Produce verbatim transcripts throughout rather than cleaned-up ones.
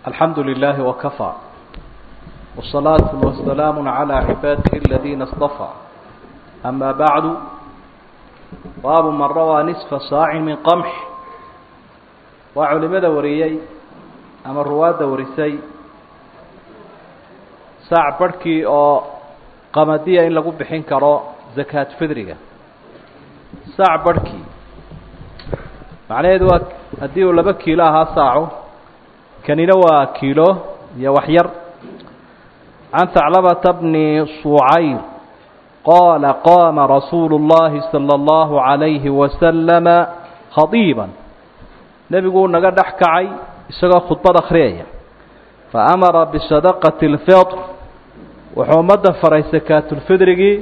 الحمد لله وكفى والصلاة والسلام على عباده الذين اصطفى أما بعد باب من روى نصف صاع من قمح وعلماء وريي أما الرواد ورسي ساع بركي أو قمدية إن لقوا بحين كرا زكاة فدرية ساع بركي معناه دوك هديه ولا بكي لها ساعه كان ينوى كيلو يا وحير عن ثعلبة بن صعير قال قام رسول الله صلى الله عليه وسلم خطيبا نبي يقول نقد أحكعي يسقى خطبة أخرية فأمر بصدقة الفطر وحمد فري زكاة الفطر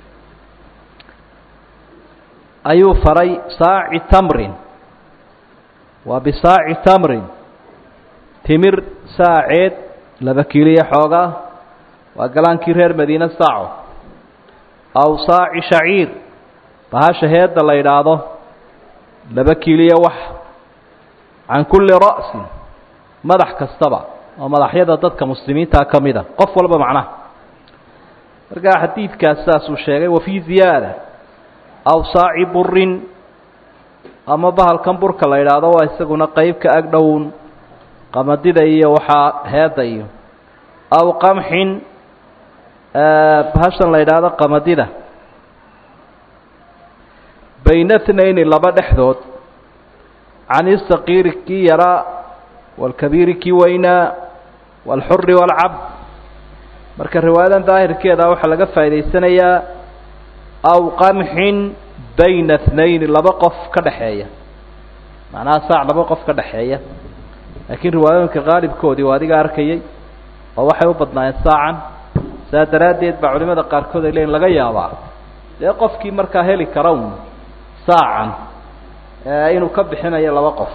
أيو فري صاع تمر وبصاع تمر تمر ساعد لبكيلية حوغا وقالان كيرير مدينة ساعو أو صاع شعير فها شهيد الله يراده لبكيلية وح عن كل رأس مدح كالسبع ومدح يدا ضدك مسلمين تاكمدا قف والبا معناه رجع حديث كاساس وشيغي وفي زيادة أو صاع بر أما بها الكمبر كالله يراده ويساقنا قيب كأقدون qamadida iyo waxa heedayo aw qamhin bahashan la yiraahdo qamadida bayna thnayn laba dhaxdood aan isqir ki yara wal kabir ki wayna wal hurr wal abd marka riwaayadan daahirkeeda waxa laga faa'iideysanayaa aw qamhin bayna thnayn laba qof ka dhaxeeya macnaha saac laba qof ka dhaxeeya لكن رواياتك غالب كودي وادي أركيي أو واحد وبدنا ساعا سادراديت بعلماء قار كودي لين لقى يابا يقف كي مركا هلي كرون ساعا إنه كب حنا يلا وقف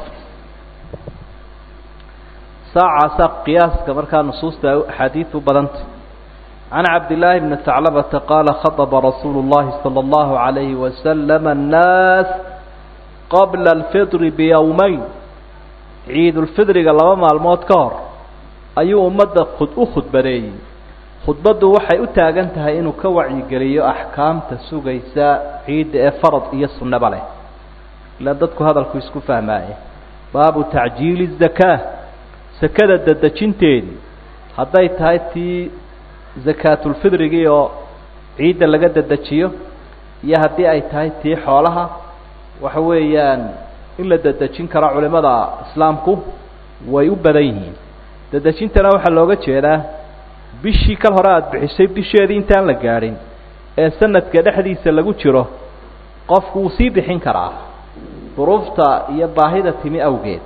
ساعة ساق قياس كمركا نصوص حديث بدنت عن عبد الله بن ثعلبة قال خطب رسول الله صلى الله عليه وسلم الناس قبل الفطر بيومين عيد الفطر لaba maalmood ka hor ayuu umada khud u khudbareeyay khudbadu waxay u taagan tahay inuu ka wacyi galiyo ahkaamta sugaysa ciid ee farad iyo sunnaba leh la dadku hadalku isku fahmaayay baabu ta'jiil az-zakah sakada dadajinteedi haday tahay tii zakatul fidrigi oo ciid laga dadajiyo iyo hadii ay tahay tii xoolaha waxa weeyaan in la dadajin kara culimada islaamku way u badan yihiin dadajintana waxa looga jeedaa bishii kal hore aad bixisay bisheedii intaan la gaarin ee sanadka dhexdiisa lagu jiro qofku uu sii bixin karaa duruufta iyo baahida timi awgeed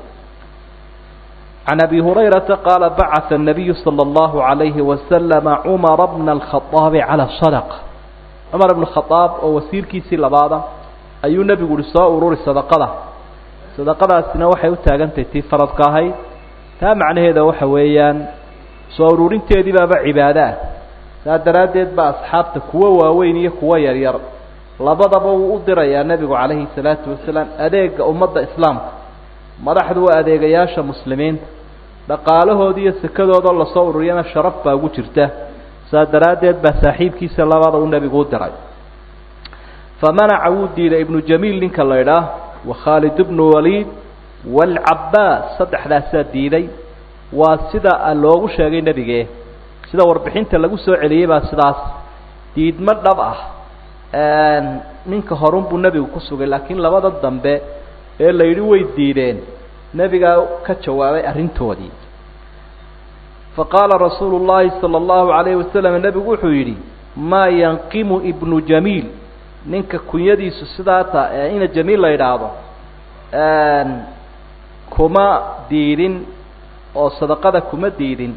عن أبي هريرة قال بعث النبي صلى الله عليه وسلم عمر بن الخطاب على الصدقة عمر بن الخطاب ووسير كيسي لبعضه أي النبي يقول صاء ورور الصدقة صدقadaasina waxay u taagantay tii faradka ahayd taa macnaheedu waxa weeyaan soo ururinteedii baaba cibaada ah daradeed ba asxaabta kuwa waaweyn iyo kuwa yar yar labadaba uu u dirayaa nabigu kaleeyhi salaatu wasalaam adeega ummadda islaamka madaxdu waa adeegayaasha muslimiinta dhaqaalahoodii iyo sakadooda la soo ururiyana sharaf baa ugu jirta daradeed ba saaxiibkiisa labada uu nabigu u diray famana awdiila ibn jamiil ninka la yiraahdo وخالد بن وليد والعباس صدح ذا سديدي وسدا لوغو شيغay nabige sida warbixinta lagu soo celiyay ba sidaas diidma dhab ah een ninka horun buu nabigu ku sugay laakiin labada dambe ee la yiri way diideen nabiga ka jawaabay arintoodii فقال رسول الله صلى الله عليه وسلم nabigu wuxuu yiri ma yanqimu ibn jamil ninka kunyadiisu sidaata ee ina jamiil la yiraahdo een kuma diidin oo sadaqada kuma diidin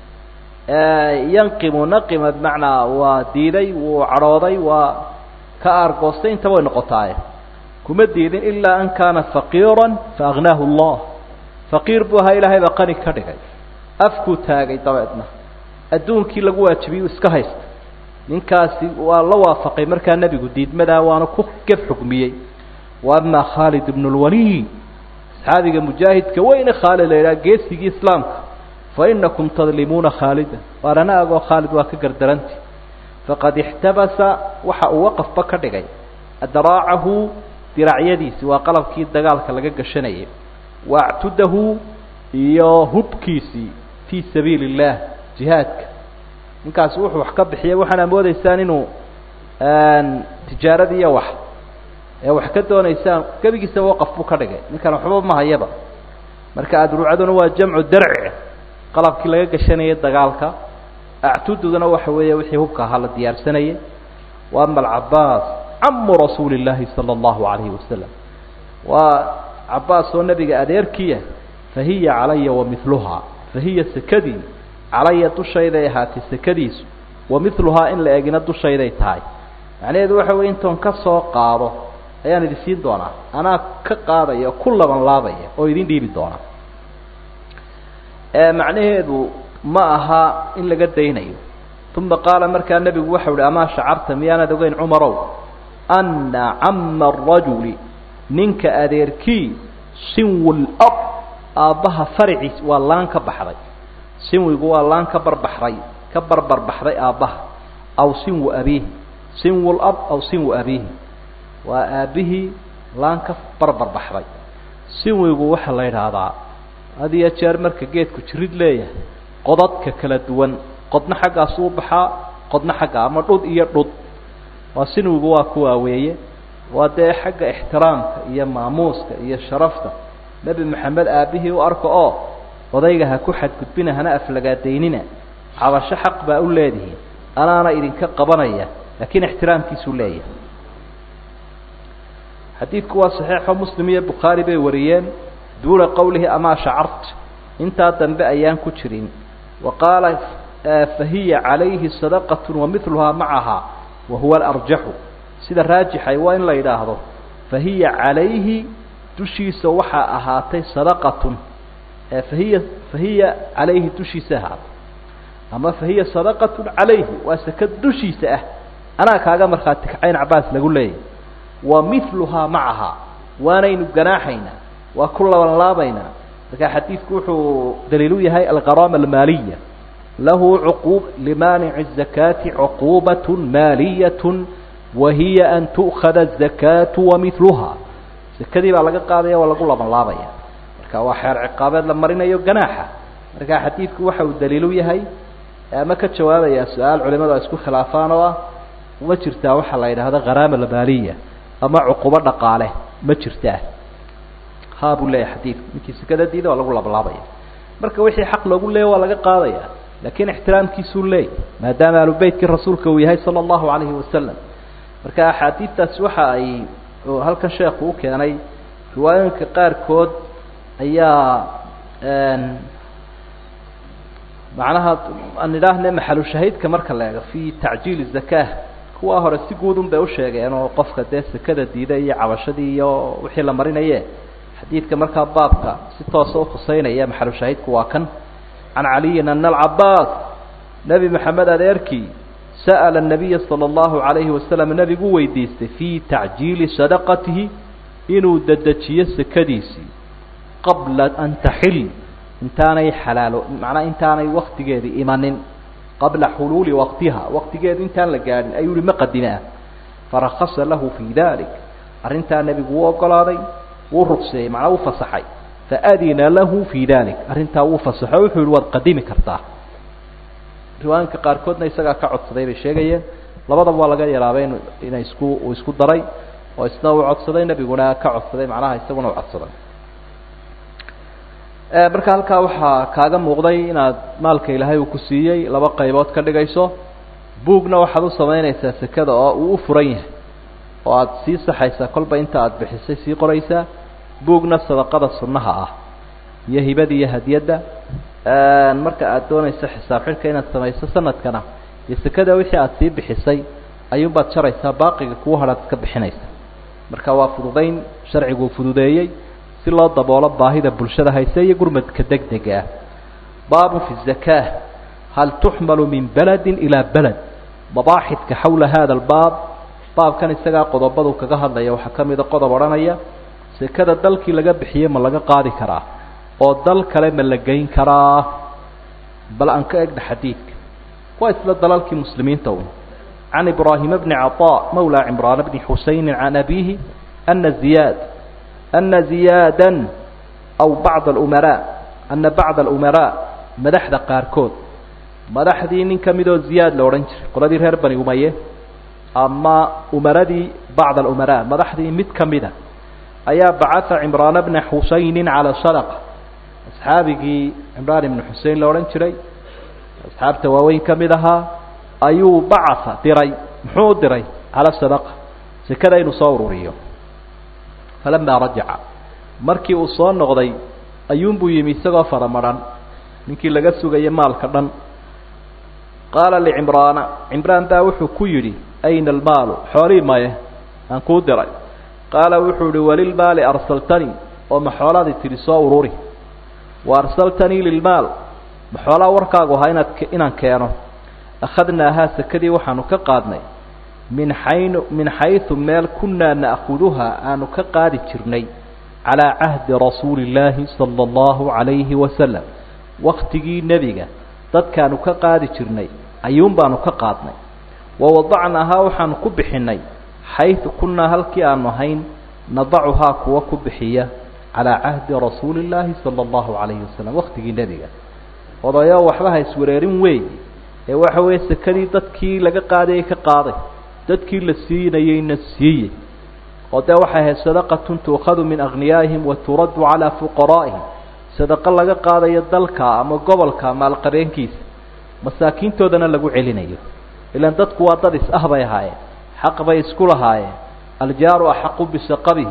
ee yanqimu naqimad macna waa diiday wuu carooday waa ka argoostay inta way noqotay kuma diidin illa an kana faqiran faaghnaahu Allah faqir buu ha ilaahay ba qani ka dhigay afku taagay dabeedna adduunkii lagu waajibiyay iska haysta ninkaasi waa la waafaqay markaa nabigu diidmada waana ku gaf xukmiyay وأما خالد بن الوليد هذه مجاهد كوين خالد إلى جيسي إسلامك فإنكم تظلمون خالدا وأنا أقول خالد وكجر درنتي فقد احتبس وحا وقف بكدغاي ادراعه دراعيديس وقلب كي دغالka laga gashanay واعتده يهبكيسي في سبيل الله جهادك ninkaas wuxuu wax ka bixiyay waxana moodaysaan inuu aan tijaaradiya wax ee wax ka doonaysaan gabigiisa waqaf buu ka dhigay ninkan waxba ma hayaba marka adruucaduna waa jamcu darc qalabkii laga gashanay dagaalka اعتدنا وحويه وحي هبك هلا ديار سنيه واما العباس عم رسول الله صلى الله عليه وسلم وعباس والنبي اديركيه فهي علي ومثلها فهي سكدي علي دشيده هاتي سكديس ومثلها ان لا اجنا دشيده تahay يعني adu waxa weey intoon ka soo qaado ayaan idin siin doonaa ana ka qaadayo kullaban laabaya oo idin dhiibi doona ee macnaheedu ما أها إن لقد دينيه ثم قال مركا النبي وحول أما شعرت ميانا دوغين عمرو أن عم الرجل ننك أديركي سنو الأب أبها فرعي واللان كبحري سنو يقول واللان كبر بحري كبر بر بحري أبها أو سنو أبيه سنو الأب أو سنو أبيه وأبيه لان كبر بر بحري سنو يقول وحل هذا هذه يتشار مركا جيتكو تريد ليه qodadka kala duwan qodna xagga soo baxa qodna xagga ama dhud iyo dhud waa sinuugu waa kuwa weeye waa de xagga ixtiraamka iyo maamuuska iyo sharafta nabi maxamed aabihi u arko oo odayga ha ku xadgudbina hana aflagaadeynina cabasho xaq baa u leedahay anaana idinka qabanaya laakiin ixtiraamkiisu leeyahay xadiidku waa saxiix muslim iyo bukhari bay wariyeen duula qowlihi ama shacart inta dambe ayaan ku jirin وقال فهي عليه صدقة ومثلها معها وهو الأرجح سيدا الراجح وإن لا يلاحظه فهي عليه تشي سوحا أهاتي صدقة فهي فهي عليه تشي سهات أما فهي صدقة عليه وسكت تشي سه أنا كاغا مرخاتك عين عباس لقول لي ومثلها معها وانين جناحينا وكل والله بينا لكن حديث كوحو دليلوية هاي الغرامة المالية له عقوب لمانع الزكاة عقوبة مالية وهي أن تؤخذ الزكاة ومثلها كذي على قاضية ولا قول من لابية لكن واحد عقابات لما رينا يجناحها لكن حديث كوحو دليلوية هاي ما كتشواب يا سؤال علماء اسكو خلافانا وما ترتاح وحلا هذا غرامة المالية أما عقوبة نقاله ما ترتاح هابو لي حديث منكي سكده ديده ولا قول بلابيا marka wixii xaq lagu leeyahay waa laga qaadaya laakiin ixtiraamkiisu leey maadaama alu beedkii rasuulka uu yahay sallallahu alayhi wasallam marka xadiidtaas waxa ay halka sheekhu u keenay riwaayooyinka qaar kood ayaa een macnaha aan idhaahne maxalu shahiidka marka la eego fi ta'jiil az-zakah kuwa hore si guud un bay u sheegeen oo qofka de sakada diiday iyo cabashadii iyo wixii la marinayay حديث كما كان بابك ستة وصوف حسين يا محل شهيد كواكن عن علي أن العباس نبي محمد الأركي سأل النبي صلى الله عليه وسلم النبي قوي ديست في تعجيل صدقته إنه ددتشيس كديسي قبل أن تحل انتاني حلال معنى انتاني وقت جادي إيمان قبل حلول وقتها وقت جادي انتان لقادي أيولي مقدمة فرخص له في ذلك أرنتان النبي قوي قلادي ورقصي معه وفصحي فأذن له في ذلك أرنتا وفصحي وحول قديم كرتا روان كقاركودنا يسقى كعد صدير الشيء لبضا والله يرابين إن يسكو ويسكو دري ويسنو عد صدير بيقولنا كعد صدير معناها يسوونه عد صدير marka halka waxa kaaga muuqday inaad maalka Ilaahay uu ku siiyay laba qaybood ka dhigayso buugna waxaad u sameynaysaa sakada oo uu u furan yahay oo aad si saxaysa kolba inta aad bixisay si qoraysa buugna sadaqada sunnaha ah iyo hibada iyo hadiyada aan marka aad doonayso xisaab xirka inaad samayso sanadkana iyo sakada wixii aad si bixisay ayuu baad sharaysaa baaqiga kuwa haraad ka bixinaysa marka waa fududeyn sharcigu fududeeyay si loo daboolo baahida bulshada haysa iyo gurmadka degdega baabu fi zakah hal tuhmalu min balad ila balad mabaaxith ka hawla hada albab baab kan isaga qodobadu kaga hadlaya waxa kamid ah qodob oranaya sakada dalkii laga bixiyay ma laga qaadi karaa oo dal kale ma la geyn karaa بل أنك أجد حديثك وإسلا ضلالك مسلمين تو عن إبراهيم بن عطاء مولى عمران بن حسين عن أبيه أن زياد أن زيادا أو بعض الأمراء أن بعض الأمراء مدحد قاركود مدحدي من كمدو زياد لورنج قردي هرب بني أمية أما أمردي بعض الأمراء مدحدي مد كمدة أيا بعث عمران بن حسين على صدقة أصحابي عمران بن حسين لورنج ري أصحاب تواوين كمدها أيو بعث دري محود دري على الصدقة سكذا ينصور ريو فلما رجع markii uu soo noqday ayuun buu yimi isagoo faramaran ninkii laga sugay maalka dhan qaala li imraan imraan taa wuxuu ku yiri ayna almaal xooli maye aan ku diray qaala wuxuu yiri walil maali arsaltani oo ma xoolaadi tiri soo ururi wa arsaltani lil maal ma xoolaa warkaagu ha inaad inaan keeno akhadnaaha sakadii waxaanu ka qaadnay min hayn min haythu meel kunna naakhudhuha aanu ka qaadi jirnay على عهد رسول الله صلى الله عليه وسلم وقتي نبينا dad kaanu ka qaadi jirnay ayuun baanu ka qaadnay ووضعناها waxaan ku bixinay حيث كنا halkii aanu hayn نضعها kuwa ku bixiya على عهد رسول الله صلى الله عليه وسلم waqtigi nabiga odayo waxba ha iswareerin weey ee waxa weey sakadii dadkii laga qaaday ka qaaday dadkii la siinayayna siiyay وده وحه صدقة تؤخذ من أغنيائهم وترد على فقرائهم صدقة لغا قادة يدلك أما قبلك مع القرين كيس مساكين تودنا لغو علينيو إلا أن تدقوا أطرس أهبا هاي حق بيسكول هاي الجار أحق بسقبه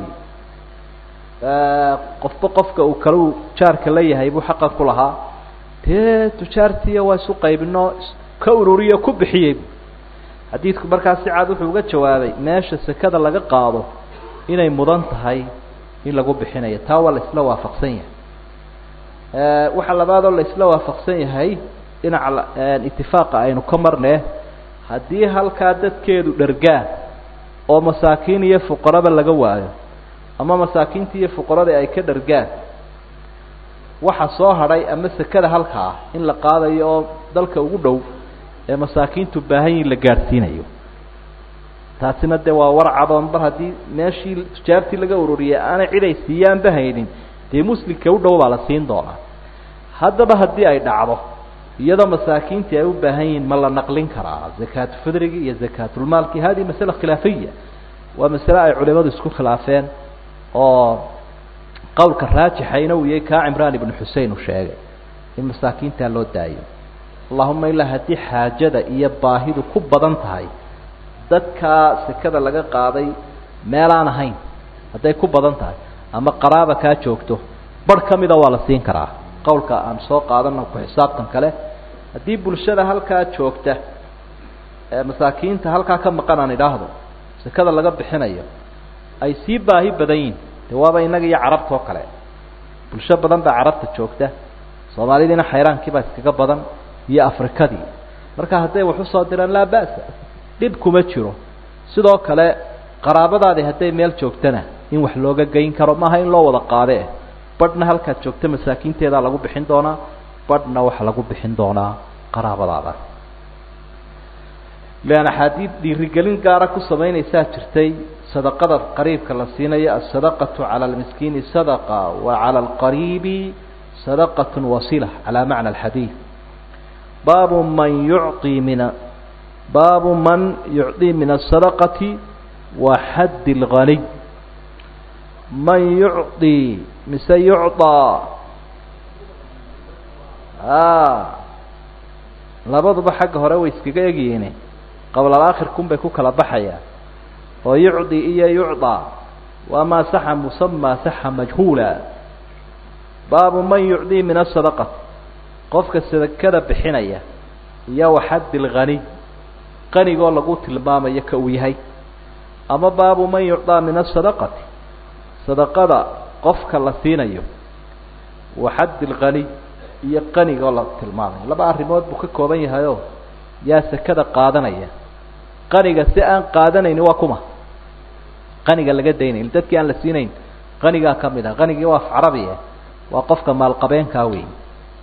قفت قفك وكرو شارك لي هايبو حقا كلها تشارتي وسوق ابنه كورورية كبحيب حديثك بركة سعاد وحوقات شوابي ماشي السكادة لغا قادو inay mudan tahay in lagu bixinayo taa wala isla waafaqsan yahay ee waxa labaad oo la isla waafaqsan yahay in ittifaaqa aynu ka marnay hadii halka dadkeedu dhargaan oo masaakiin iyo fuqarada laga waayo ama masaakiinta iyo fuqarada ay ka dhargaan waxa soo haray ama sakada halka in la qaadayo dalka ugu dhow ee masaakiintu baahan la gaarsiinayo taasina de waa warcadoon bar hadii meeshii jaartii laga ururiyay aan ciiday siiyaan bahaynin de muslimka u dhow baa la siin doonaa haddaba hadii ay dhacdo iyadoo masaakiinta ay u baahan yihiin ma la naqlin karaa zakat fidriga iyo zakatul maalki hadi mas'ala khilaafiyya waa mas'ala ay culimadu isku khilaafeen oo qowlka raajixayna uu yahay ka Imraan ibn Husayn uu sheegay in masaakiinta loo daayo Allahumma illa hadii haajada iyo baahidu ku badan tahay dadka sakada laga qaaday meel aan ahayn haday ku badan tahay ama qaraaba ka joogto bar kamida waa la siin karaa qowlka aan soo qaadano ku xisaabtan kale hadii bulshada halka joogta ee masaakiinta halka ka maqan aan idhaahdo sakada laga bixinayo ay si baahi badan yihiin jawaab inaga iyo carabto kale bulsho badan baa carabta joogta Soomaalidina xayraankii baa iskaga badan iyo Afrikadii marka haday wax u soo diraan la baas dib kuma jiro sidoo kale qaraabadaada haday meel joogtana in wax looga geyn karo maaha in loo wada qaade badna halka joogta masaakiinteeda lagu bixin doonaa badna wax lagu bixin doonaa qaraabadaada leena xadiid dhiirigelin gaara ku sameynaysa jirtay sadaqada qariibka la siinayo as-sadaqatu 'ala al-miskiin sadaqa wa 'ala al-qaribi sadaqatun wasila 'ala ma'na al-hadith babu man yu'ti min باب من يعطي من الصدقة وحد الغني من يعطي مثل يعطى آه لابد بحق هروي اسكيجيني قبل الآخر كم بيكوك لبحيا ويعطي إيا يعطى وما صح مسمى صح مجهولا باب من يعطي من الصدقة قفك السذكرة بحنية يا وحد الغني qanigo lagu tilmaamayo ka uu yahay ama baabu man yu'ta min as-sadaqati sadaqada qofka la siinayo wa hadd al-ghani iyo qanigo la tilmaamayo laba arimood buu ka kooban yahay oo yaa sakada qaadanaya qaniga si aan qaadanayni waa kuma qaniga laga deynay dadkii aan la siinayn qaniga kamida qaniga waa carabiga waa qofka maal qabeenka weey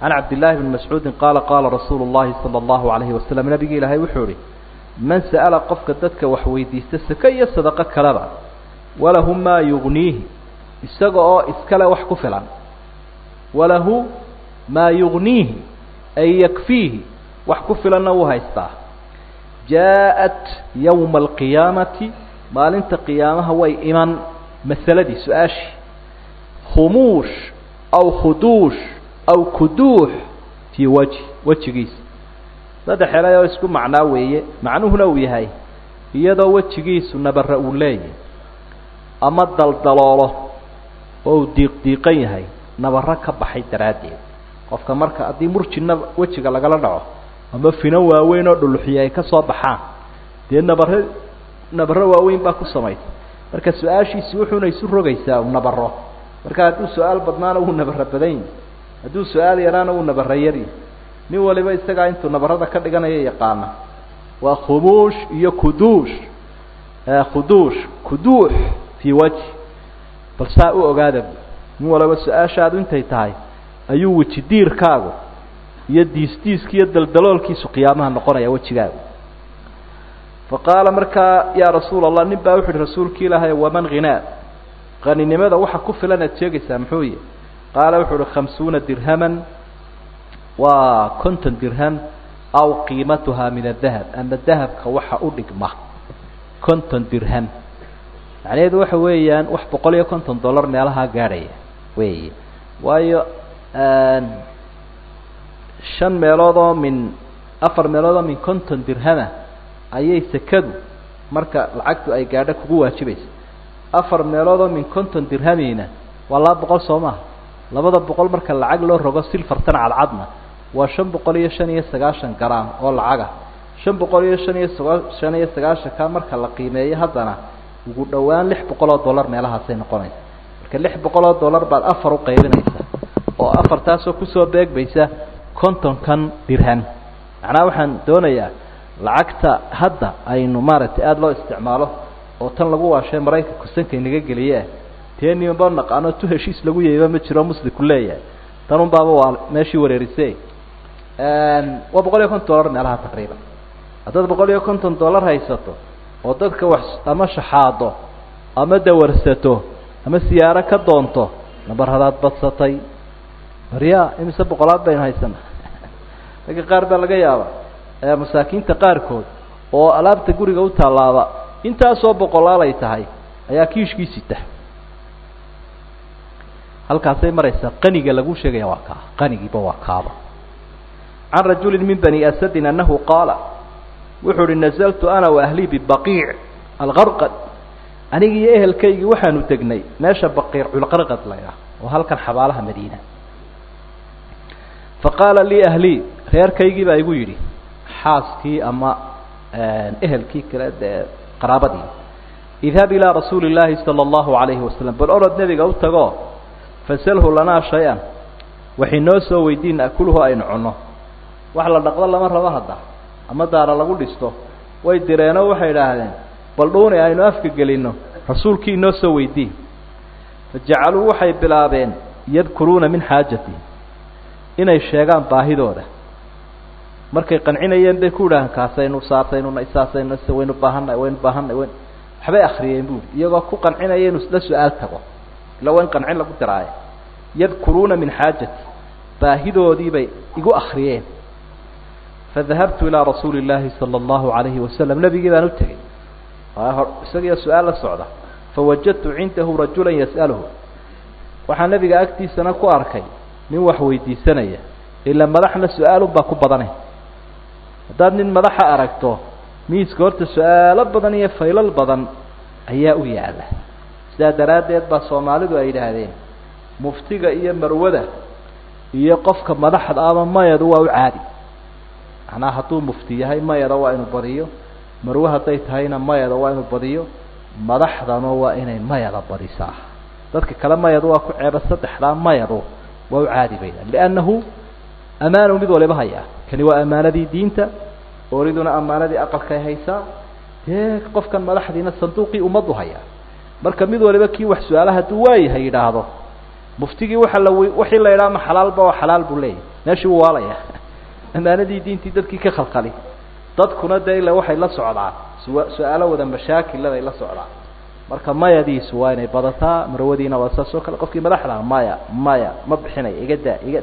عن عبد الله بن مسعود قال قال رسول الله صلى الله عليه وسلم نبي إلهي وحوري من سأل قفك ددك وحويدي استسكي صدقة كلابا وله ما يغنيه استقى اسكلا وحكو فلان وله ما يغنيه أي يكفيه وحكو فلان وهيستا جاءت يوم القيامة ما لنت قيامها وي إيمان مثل دي سؤاشي خموش أو خدوش أو كدوح في وجه وجه جيس هذا حلايا يسكن معناه ويه معناه نوي هاي يدا وجه جيس ونبر أولي أما الدلدلالة أو ديق ديقين هاي نبر كبحي درادي قف كمرك أدي مرش النب وجه قال قال نعه أما في نوى وين الرلحية كصاب حان دي نبر نبر وين باكو سميت مركز سؤاشي سوحنا يسر جيسا ونبره مركز هذا سؤال بدنا له نبر بدين هذا سؤال يرانا ونبر يري nin waliba isaga intuu nabarada ka dhiganaya yaqaana waa khubuush iyo kuduush ee khuduush kuduux fi wajhi bal saa u ogaada nin waliba su'aashaadu intay tahay ayuu waji diirkaagu iyo diistiiska iyo daldaloolkiisu qiyaamaha noqonaya wajigaagu faqala marka ya rasuul allah nin baa wuxuu rasuulkii ilaahay waman ghinaa qaninimada waxa ku filan aad sheegaysaa muxuu yahay qaala wuxuu khamsuuna dirhaman وكنت درهم أو قيمتها من الذهب أما الذهب كوحة أدقمة كنت درهم يعني هذا وح ويان وح بقولي كنت دولار نالها قارية وي وي شن ميلادا من أفر ميلادا من كنت درهم أي سكد مركا العقد أي قاعدة كبوة شبيس أفر ميلادا من كنت درهمين والله بقول صومه لبدا بقول مركا العقد له رجع سيلفرتنا على العظمة وشن بقولي شنية سجاشن جرام ولا عجة شن بقولي شنية شنية سجاشن كامر كالقيمة هذانا وجود دوان لح بقولات دولار مالها سين قرنيس كلح بقولات دولار بعد أفر وقيبنا يسا وأفر تاسو كسو بيك بيسا كنتم كان درهم أنا وحن دونيا العقد هذا أي نمارة أدلو استعماله وتنلقوا عشان مريك كسنك نجيج ليه تاني يوم بنق أنا تهشيس لقوي يبقى متشرا مسل كلية تنون بابا ماشي وريرسي وبقول يكون دولار نالها تقريبا هذا بقول يكون دولار هيسته وضدك وحش أما شحاده أما دورسته أما سيارة كدونته نبر هذا بسطي ريا إمسى بقولات بين هيسنا لكن قارب لقى يابا مساكين تقاركود وألاب تقولي قوت الله أنت أصاب بقولات ليتهاي أيا كيش كيسته halkaasay maraysa qaniga lagu sheegay waa ka qanigiiba waa kaaba عن رجل من بني أسد أنه قال وحر نزلت أنا وأهلي ببقيع الغرقد أنا جي أهل كي وحنو تجني ناشا بقيع الغرقد ليا وهل كان حبالها مدينة فقال لي أهلي غير كي جي بيقولي حاسكي أما أهل كي كلا قرابتي اذهب إلى رسول الله صلى الله عليه وسلم بل أرد نبي قلت تجاه فسأله لنا شيئا وحين ويدين أكله أين عنه وحلا نقضى الله مرة واحدة أما دار الله قل استو ويديرينه وحيداهدين بل دوني أين أفك قلينه رسول كي نوسو ويدين فجعلوا وحي بلابين يذكرون من حاجتي إنا الشيغان باهدو ده markay qancinayeen bay ku dhaahan kaasaynu saartaynu isaasaynu waynu baahanay waynu baahanay wayn waxbay akhriyeen buu iyagoo ku qancinayeen isla su'aal tago law in qancin lagu tiraay yadkuruna min haajati baahidoodii bay igu akhriyeen فذهبت إلى رسول الله صلى الله عليه وسلم نبي جبان التقي سأل سؤال الصعدة فوجدت عنده رجلا يسأله وحن نبي أكتي سنة كواركي من وحويدي سنة إلا مدحنا السؤال باكو بدنه داد من مدح أركته ميس قلت السؤال بدنية فيل البدن أياء يعلى سيدا درادت بصومالد وإلى هذين مفتقى إيا مرودة إيا قفك مدح الآن ما يدوى عادي أنا هتو مفتي هاي ما يدوى إنه بريو مروها طيت هاينا ما يدوى إنه بريو مدح دانوا إنه ما يدوى بريساه ذلك كلام ما يدوى عيب السطح لا ما يدوى وعادي بينا لأنه أمان مدولة بهايا كان هو أمانة دي دينتا أريدنا أمانة دي أقل كي هيسا هيك قف كان مدح دينا الصندوقي أمضو هيا مركب مدولة بكي وحسوالها دواي هيدا هذا مفتيقي وحي الله يرام حلال با وحلال بولي meeshii wuu waalaya amaanadii diintii dadkii ka khalkhali dadkuna dee ila waxay la socdaan su-aalo wada mashaakilada ay la socdaan marka mayadiisu waa inay badataa marwadiina waa saas oo kale qofkii madaxda maya maya ma bixinay iga daa iga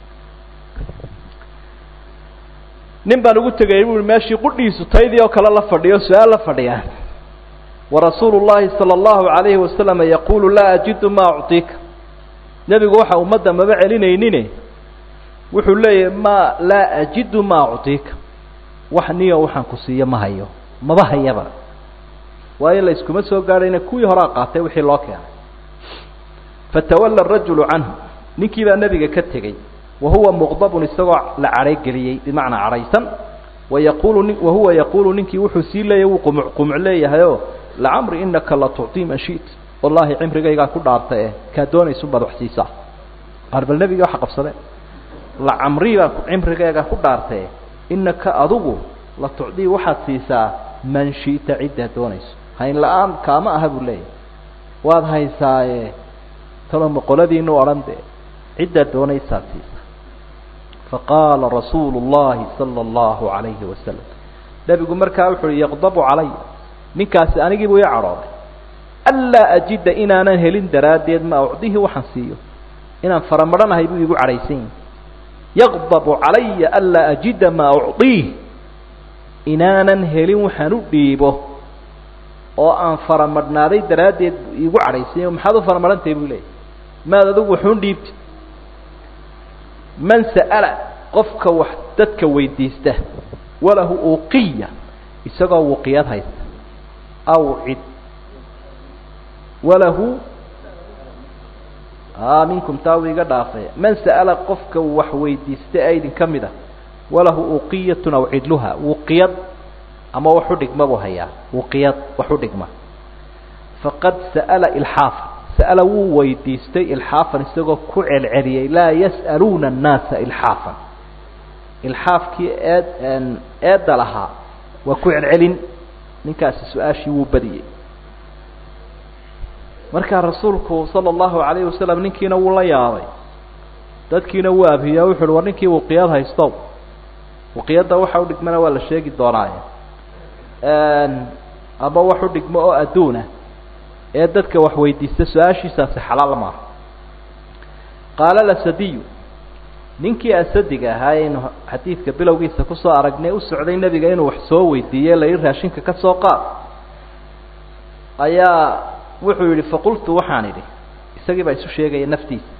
nin baan ugu tegay buu meeshii qudhiisu taydii oo kale la fadhiyo su-aal la fadhiyaan ورسول الله صلى الله عليه وسلم يقول لا أجد ما أعطيك نبي وحى أمدا ما بعلينين وحول لي ما لا أجد ما أعطيك وحنيه وحن كسيه ما هيو ما بهيه بقى وإلا يسكم سو قارين كوي هراقاته وحي الله يعني فتولى الرجل عنه نكي بقى النبي كتغي وهو مغضب استوى لعريق لي بمعنى عريسا ويقول وهو يقول نكي وحسي لي وقمع قمع لي هيو لعمر إنك لا تعطي ما شئت والله عمرك يقع كل عرطة كدوني سبب وحسيسة قرب النبي يحق بصلاة لعمري عمرك يقع كل عرطة إنك أضو لا تعطي وحسيسة من شئت عدة دونيس هاي الآن كما أهب لي وهذا هاي ساي ترى مقولدي إنه أرند عدة دونيس ساتيسة فقال رسول الله صلى الله عليه وسلم نبي قمر كاوحر يغضب علي ninkaasi anigii buu ii carooday alla ajida inaanan helin daraadeed ma ucdihi waxaan siiyo inaan faramaranahay buu igu caraysan yaqdabu calaya alla ajida ma ucdihi inaanan helin waxaan u dhiibo oo aan faramarnaaday daraadeed buu igu caraysan maxaad u faramarantay buu leeyahay maad adigu wuxuun dhiibti man sa'ala qofka wax dadka weydiista walahu uqiya isagoo waqiyad haysta أوعد وله آه منكم تاوي قدافة من سأل قفك وحويد يستأيد كمدة وله أوقية أوعد لها وقيد أما وحدك ما بهيا وقيد وحدك ما فقد سأل إلحاف سأل وويد يستي إلحافا استغى كعل عري لا يسألون الناس إلحافا إلحاف كي آد, آد لها وكعل علن ninkaasi su-aashii wuu badiyey markaa rasuulku sala allahu calayhi wasalam ninkiina wuu la yaabay dadkiina wuu abhiyaa wuxu uhi war ninkii waqiyad haystow waqiyadda waxa u dhigmana waa la sheegi doonaaye ama wax u dhigmo oo adduuna ee dadka wax weydiista su-aashiisaasi xalaal maaha qaala lasadiyu ninkii asadiga ahaa aynu xadiidka bilowgiisa kusoo aragnay u socday nebiga inuu wax soo weydiiyey la yidhi raashinka ka soo qaad ayaa wuxuu yidhi faqultu waxaan idhi isagii baa isu sheegaya naftiisa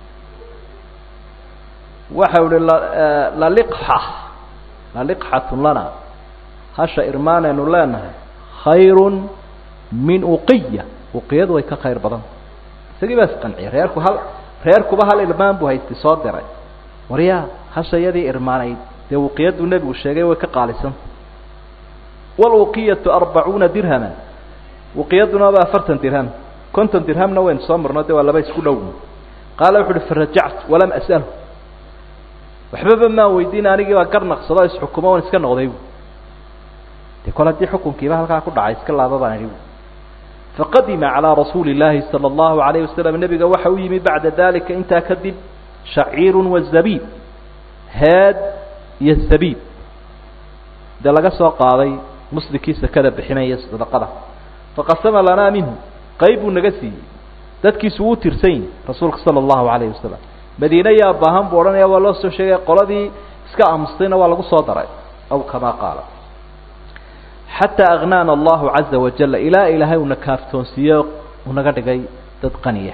waxau ihi laliqxa laliqxatun lana hasha irmaanaynu leenahay khayrun min uqiya uqiyadu way ka khayr badan isagii baa isqanciyay reerku hal reerkuba hal irmaan buu haystay soo diray waryaa hashayadii irmaanayd dee uqiyadu nebigu sheegay way ka qaalisan waluqiyatu arbacuuna dirhaman uqiyaduna waa afartan dirham konton dirhamna waynu soo marno dee waa laba isku dhow qaala wuxu uhi farajactu walam as'alu waxbaba maan weydiin anigii baa gar naqsado isxukumo waan iska noqday dee kol haddii xukunkiiba halkaa ku dhacay iska laaba baan idhi faqadima calaa rasuuli illaahi sala allahu calayhi wasalam nebiga waxa u yimi bacda dalika intaa kadib شعير والزبيب هاد يزبيب ده لقى سوى قاضي مسلكي سكذا بحماية صدقه فقسم لنا منه قيب نقسي ذاتكي سوو ترسين رسولك صلى الله عليه وسلم مدينة يا باهم بوران يا والله سو شيء قلدي اسكا امسطين ولا صدر او كما قال حتى اغنانا الله عز وجل الى الهي ونكافتون سياق ونقدقي تدقنيه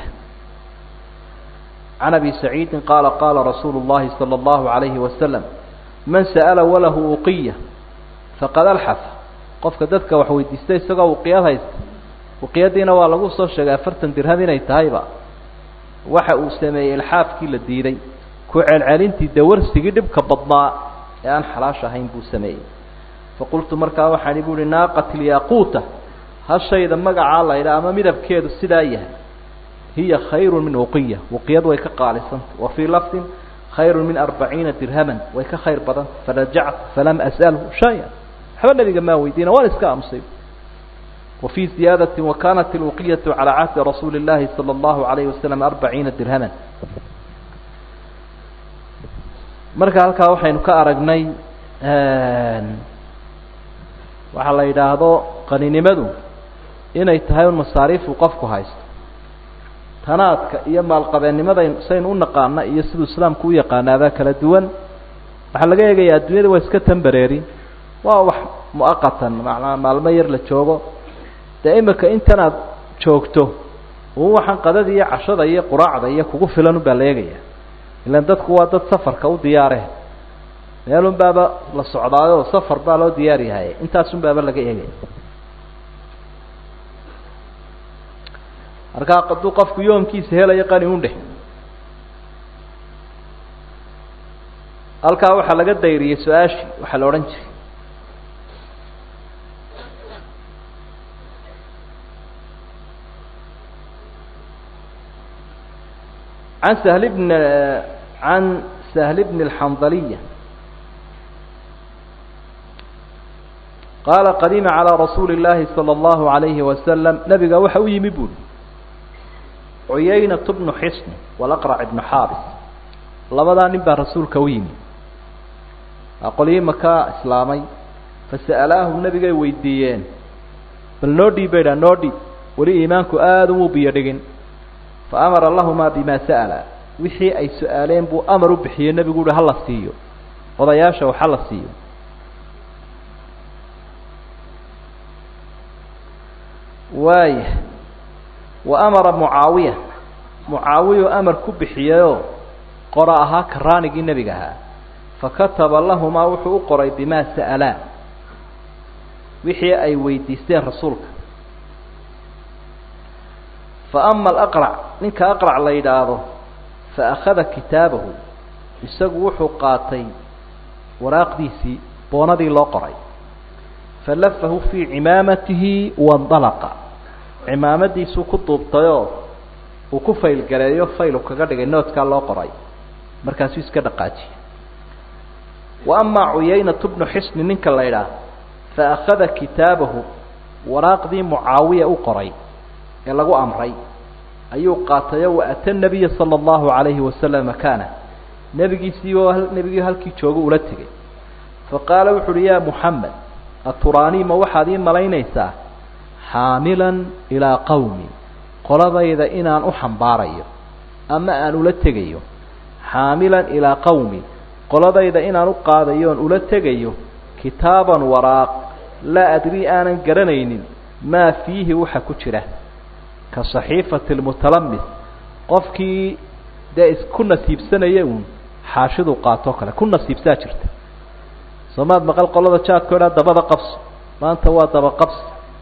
عن أبي سعيد قال قال رسول الله صلى الله عليه وسلم من سأل وله أقية فقد الحف قفك ذاتك وحويد يستيسق وقياد هيست وقيادين والغو صوشك أفرتن درهمين ايتهايبا وحا أسمي الحاف كي للديري كوعل علينتي دورس تقدب كبضناء يعني حلاشة هين بو سمي فقلت مركا وحاني بولي ناقة الياقوتة هالشيء إذا مقع الله إلى أمامي ربكيد السداية هي خير من وقية وقياد ويك قالصا وفي لفظ خير من أربعين درهما ويك خير بدن فرجعت فلم أسأله شيئا حبا النبي قام ويدينا ونسكا مصيب وفي زيادة وكانت الوقية على عهد رسول الله صلى الله عليه وسلم أربعين درهما marka halkaa waxaynu ka aragnay waxaa la yidhaahdo qaninimadu inay tahay un masaariifu qofku haysto tanaadka iyo maalqabeennimada saynu u naqaana iyo siduu islaamku u yaqaanaabaa kala duwan waxaa laga eegayaa adduunyada waa iska tambareeri waa wax muaqatan macnaa maalmo yar la joogo dee imika intan aad joogto uun waxaan qadada iyo cashada iyo quraacda iyo kugu filan unbaa la eegaya ilaan dadku waa dad safarka u diyaare meelun baaba la socdaayo safar baa loo diyaar yahay intaasun baaba laga eegaya markaa hadduu qofku yoomkiisa helayo qani undheh halkaa waxaa laga dayriyey su-aashii waxaa la odhan jiray عن سهل بن عن سهل بن الحنظلية قال قدم على رسول الله صلى الله عليه وسلم نبي وحا يمبون عيينة بن حصن والأقرع بن حارث لبدا نبى رسول كويمي أقول مكا إسلامي فسألاه النبي ويديين بل نودي بيدا نودي ولي إيمانك آدم بيدين فأمر اللهما بما سأل وحي أي سؤالين بو أمر بحي النبي يقول هلا سيو وضياشة وحلا سيو واي وأمر معاوية معاوية أمر كبحيو قرأها كرانق النبي قها فكتب اللهما وحو قرأي بما سألا وحي أي ويديستين رسولك فأما الأقرع نك أقرع ليداده فأخذ كتابه يسوح قاتي وراق ديسي بوندي لقري فلفه في عمامته وانطلق عمامتي سو كتب طيور وكفيل جريو فيل وكجرد النوت كان لقري مركز يسكت دقاتي وأما عيينة بن حصن نك ليدا فأخذ كتابه وراق دي معاوية أقري lagu amray ayuu qaatay oo ata nabiga sallallahu alayhi wasallam kana nabigiisii oo nabigi halkii joogo ula tagay faqala wuxuu ya muhammad aturani ma waxaad ii malaynaysaa haamilan ila qawmi qoladayda inaan u xambaarayo ama aan ula tagayo haamilan ila qawmi qoladayda inaan u qaadayo oo ula tagayo kitaaban waraaq la adri aanan garanaynin ma fiihi waxa ku jira كصحيفة المتلمس قفكي ده كل نصيب سنة يوم حاشد وقاطوك له كل نصيب ساجرت سماد مقال قلده شاك كذا دبض قفص ما أنت هو دبض قفص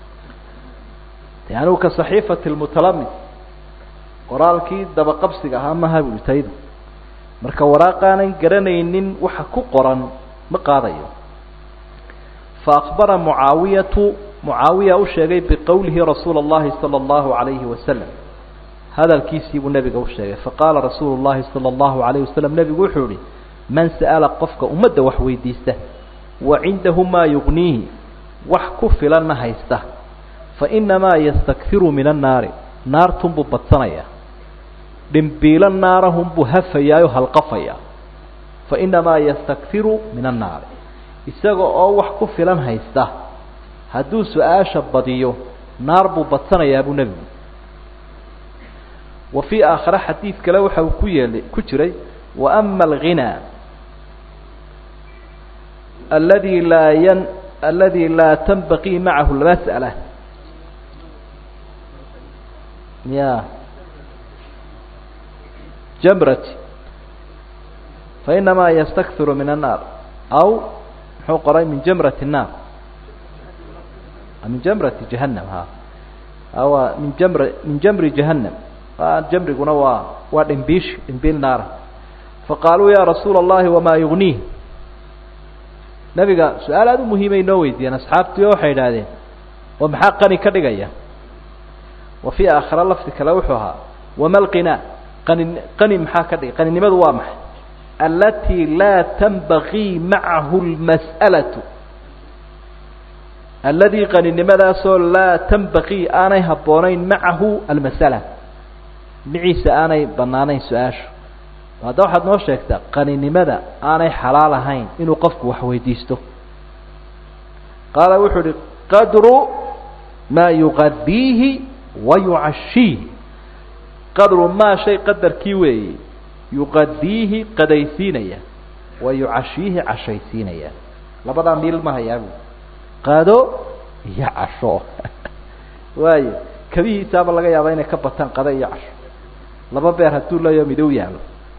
يعني كصحيفة المتلمس قرالكي دبض قفصك أهمها بيتايد مركا وراقانا قرنين وحكو قرن مقاضي فأخبر معاوية معاوية أشهد بقوله رسول الله صلى الله عليه وسلم هذا الكيسي والنبي أشهد فقال رسول الله صلى الله عليه وسلم نبي وحوري من سأل قفك أمد وحوي ديسته وعنده ما يغنيه وحكف لنا هيسته فإنما يستكثر من النار نار تنبو بطنية دنبيل النار هم بهفيا يهلقفيا فإنما يستكثر من النار إساقوا أو وحكف لنا هيسته hadduu su-aasha badiyo naar buu badsanaya abu nabi wa fi aakhira xadiid kale waxa uu ku yeelay ku jiray wa amma al-ghina alladhi la yan alladhi la tanbaqi ma'ahu al-mas'ala ya jamrat fa inma yastakthiru min an-nar aw huqra min jamrat an-nar من جمرة جهنم ها أو من جمر من جمر جهنم جمر قنوا وادنبيش انبيل نار فقالوا يا رسول الله وما يغنيه نبي قال سؤال هذا مهم ينويد أنا أصحابتي وحيد هذين ومحقني كدقية وفي آخر الله في كلوحها وما القناء قني قني محاكدي قني نمد وامح التي لا تنبغي معه المسألة الذي قال إنما لا تنبغي أنا هبونين معه المسألة معيس أنا بنانين سؤاش hadda waxaad noo sheegtaa qaninimada aanay xalaal ahayn inuu qofku wax weydiisto qaala wuxuu ihi qadru maa yuqadiihi wa yucashiihi qadru maa shay qadarkii weeye yuqadiihi qadaysiinaya wa yucashiihi cashaysiinaya labadaa miil ma hayaabu qado iyo casho waayo kabihiisaaba laga yaaba inay ka bataan qado iyo casho laba beer hadduu leeyo midow yaalo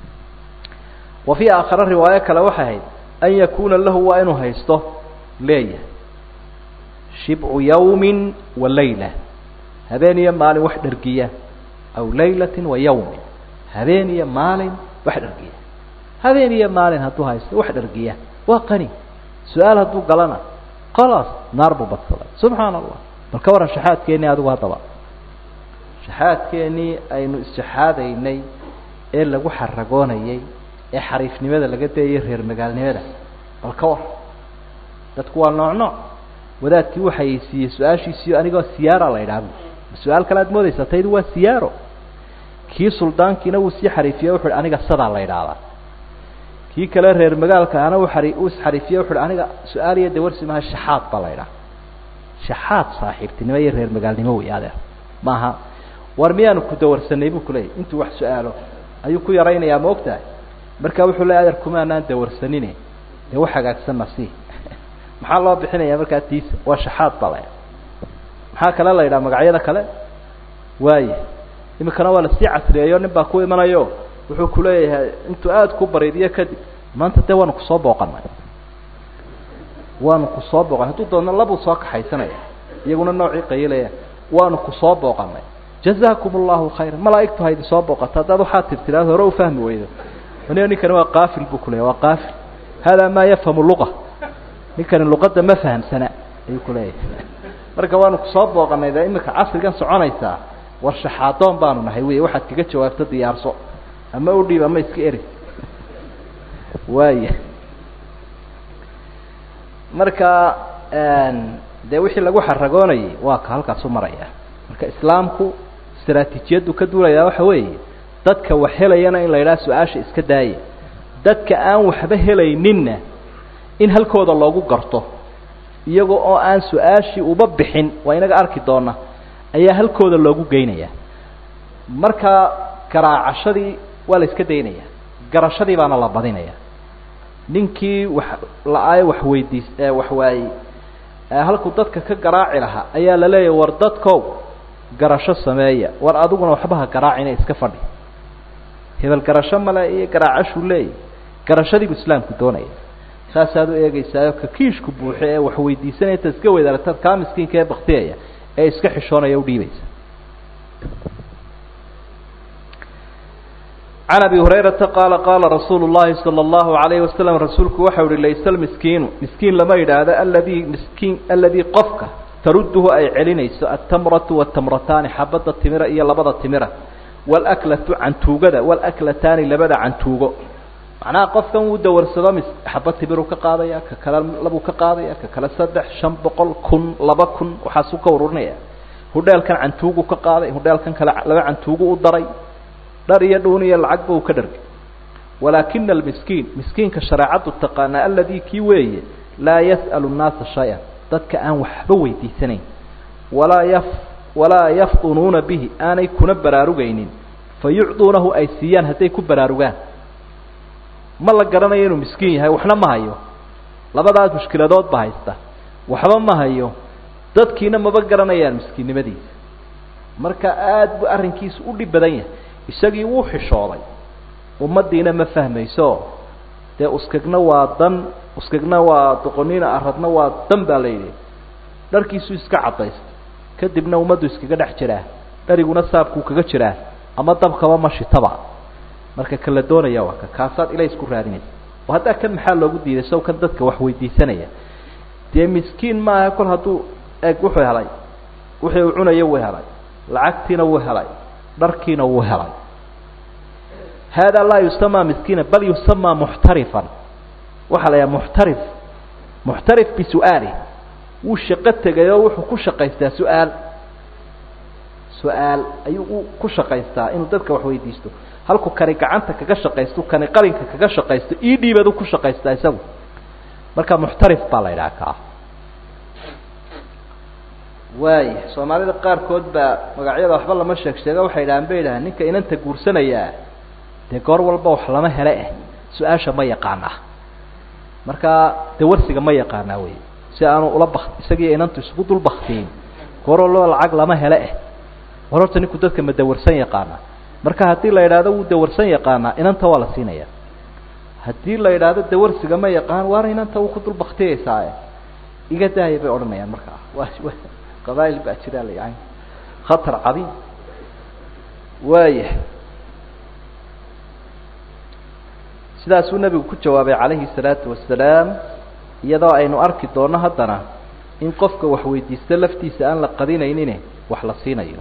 wa fii aakhare riwaayo kale waxay ahayd an yakuuna lahu waa inuu haysto leeyahay shibcu yawmin wa layla habeen iyo maalin wax dhargiya aw laylatin wa yawmin habeen iyo maalin wax dhargiya habeen iyo maalin hadduu haysto wax dhargiya waa qani su-aal hadduu galana khalaas naar buu badsaday subxaana allah bal ka waran shaxaadkeennii adigu haddaba shaxaadkeennii aynu isjaxaadaynay ee lagu xaragoonayay ee xariifnimada laga dayayay reer magaalnimada bal ka war dadku waa nooc nooc wadaadkii waxay siiyey su-aashiisiiyo anigoo siyaara la idhaahdo su-aal kale aad moodaysaa taydu waa siyaaro kii suldaankiina wuu sii xariifiyey wuxu uhi aniga sadaa la idhaahdaa kii kale reer magaalka ana u ari uu isxariifiyey wuxu uhi aniga su-aal iyo dawarsi maha shaxaad baa la idhaha shaxaad saaxiibtinimo iyo reer magaalnimo wey adeer maaha war miyaanu ku dawarsanay buu kuleeyay intuu wax su-aalo ayuu ku yaraynayaa ma ogtahay marka wuxuu leey adeer kumaanaan dawarsanine dee wax hagaagsanna sii maxaa loo bixinayaa markaa tiisa waa shaxaad baa la maxaa kale la yidhaha magacyada kale waaye iminkana waa lasii casriyeeyo nin baa ku imanayo wuxuu kuleeyahay intuu aada ku bariidiyo kadib maanta dee waanu kusoo booqanay waanu kusoo booqanay hadduu doona labuu soo kaxaysanaya iyaguna noocii qayilaya waanu kusoo booqanay jazaakum allahu khayra malaa'igtu ha idin soo booqato haddaad waxaa tirtiraad hore u fahmi weydo aniga ninkani waa qaafil buu kuleeyahy waa qaafil hada maa yafhamu luqa ninkani luqadda ma fahamsana ayuu kuleeyahay marka waanu kusoo booqanay dee iminka casrigan soconaysaa war shaxaadoon baanu nahay wey waxaad kaga jawaabto diyaarso ama u dhiib ama iska eri waaya marka dee wixii lagu xaragoonayay waa ka halkaas u maraya marka islaamku istaraatiijiyaddu ka duulayaa waxa weeye dadka wax helayana in la yidhaha su-aasha iska daaya dadka aan waxba helayninna in halkooda loogu garto iyaga oo aan su-aashii uba bixin waa inaga arki doona ayaa halkooda loogu geynaya marka garaacashadii waa la iska daynaya garashadii baana la badinaya ninkii wax la-aayo wax weydiis wax waayey halkuu dadka ka garaaci lahaa ayaa la leeyahay war dadkow garasho sameeya war adiguna waxbaha garaacina iska fadhi hebel garasho male iyo garaacashuu leeyahy garashadiibu islaamku doonaya saasaad u eegeysaayo ka kiishku buuxe ee wax weydiisanaya inta iska weydaarataad kaa miskiinka ee baktiyaya ee iska xishoonaya udhiibaysa can abi hurayrata qaala qaala rasuulu llahi sala allahu alayhi wasalam rasuulku waxau uhi laysa lmiskiinu miskiin lama yidhaahdo aladii miskiin aladii qofka tarudduhu ay celinayso altamratu watamrataani xabadda timira iyo labada timira walaklatu cantuugada walaklataani labada cantuugo macnaha qofkan wuu dawarsado mis xabad timiruu ka qaadaya ka kale labuu ka qaadaya ka kale saddex shan boqol kun laba kun waxaasuu ka ururinaya hudheelkan cantuugu ka qaaday hudheelkan kale laba cantuugu u daray dhar iyo dhuun iyo lacagba uu ka dhargay walaakina almiskiin miskiinka shareecaddu taqaanaa aladii kii weeye laa yas'alu nnaasa shay-an dadka aan waxba weydiisanayn walaa yaf walaa yafdunuuna bihi aanay kuna baraarugaynin fa yucduunahu ay siiyaan hadday ku baraarugaan ma la garanayo inuu miskiin yahay waxna ma hayo labadaas mushkiladood ba haysta waxba ma hayo dadkiina maba garanayaan miskiinnimadiisa marka aada buu arrinkiisu u dhib badan yahay isagii wuu xishooday ummaddiina ma fahmayso dee uskagna waa dan uskagna waa doqoniina aradna waa dan baa la yidhi dharkiisuu iska cadaysta kadibna ummaddu iskaga dhex jiraa dhariguna saabkuu kaga jiraa ama dabkaba ma shitaba marka kala doonaya waa ka kaasaad ilay isku raadinaysa oo haddaa kan maxaa loogu diiday sow kan dadka wax weydiisanaya dee miskiin maaha kol hadduu eeg wuxuu helay wixii uu cunayo wuu helay lacagtiina wuu helay dharkiina wuu helay hada laa yusamaa miskiina bal yusamaa muxtarifan waxaa la yaha muxtarif muxtarif bisu'aalih wuu shaqo tegayoo wuxuu ku shaqaystaa su-aal su-aal ayuu ku shaqaystaa inuu dadka wax weydiisto halku kani gacanta kaga shaqaysto kani qalinka kaga shaqaysto ii dhiibadu ku shaqaysta isagu marka muxtarif baa la yidhaha kaa waay soomaalida qaarkood baa magacyada waxba lama sheeg sheega waxay yidhahaan bay yidhahaan ninka inanta guursanayaa dee goor walba wax lama hele eh su-aasha ma yaqaana markaa dawarsiga ma yaqaanaa wey si aanu ula bak isagii inantu isugu dul baktiin goor walba lacag lama hele eh war horta ninku dadka ma dawarsan yaqaana marka haddii la yidhaahdo wuu dawarsan yaqaanaa inanta waa la siinaya haddii la yidhaahdo dawarsiga ma yaqaan waana inanta wuu ku dul baktiyaysaa iga daaya bay odhanayaan markaa waa qabaa'il baa jira la yahay khatar cadiim waaya sidaasuu nabigu ku jawaabay calayhi salaatu wasalaam iyadoo aynu arki doono haddana in qofka wax weydiista laftiisa aan la qadinaynin wax la siinayo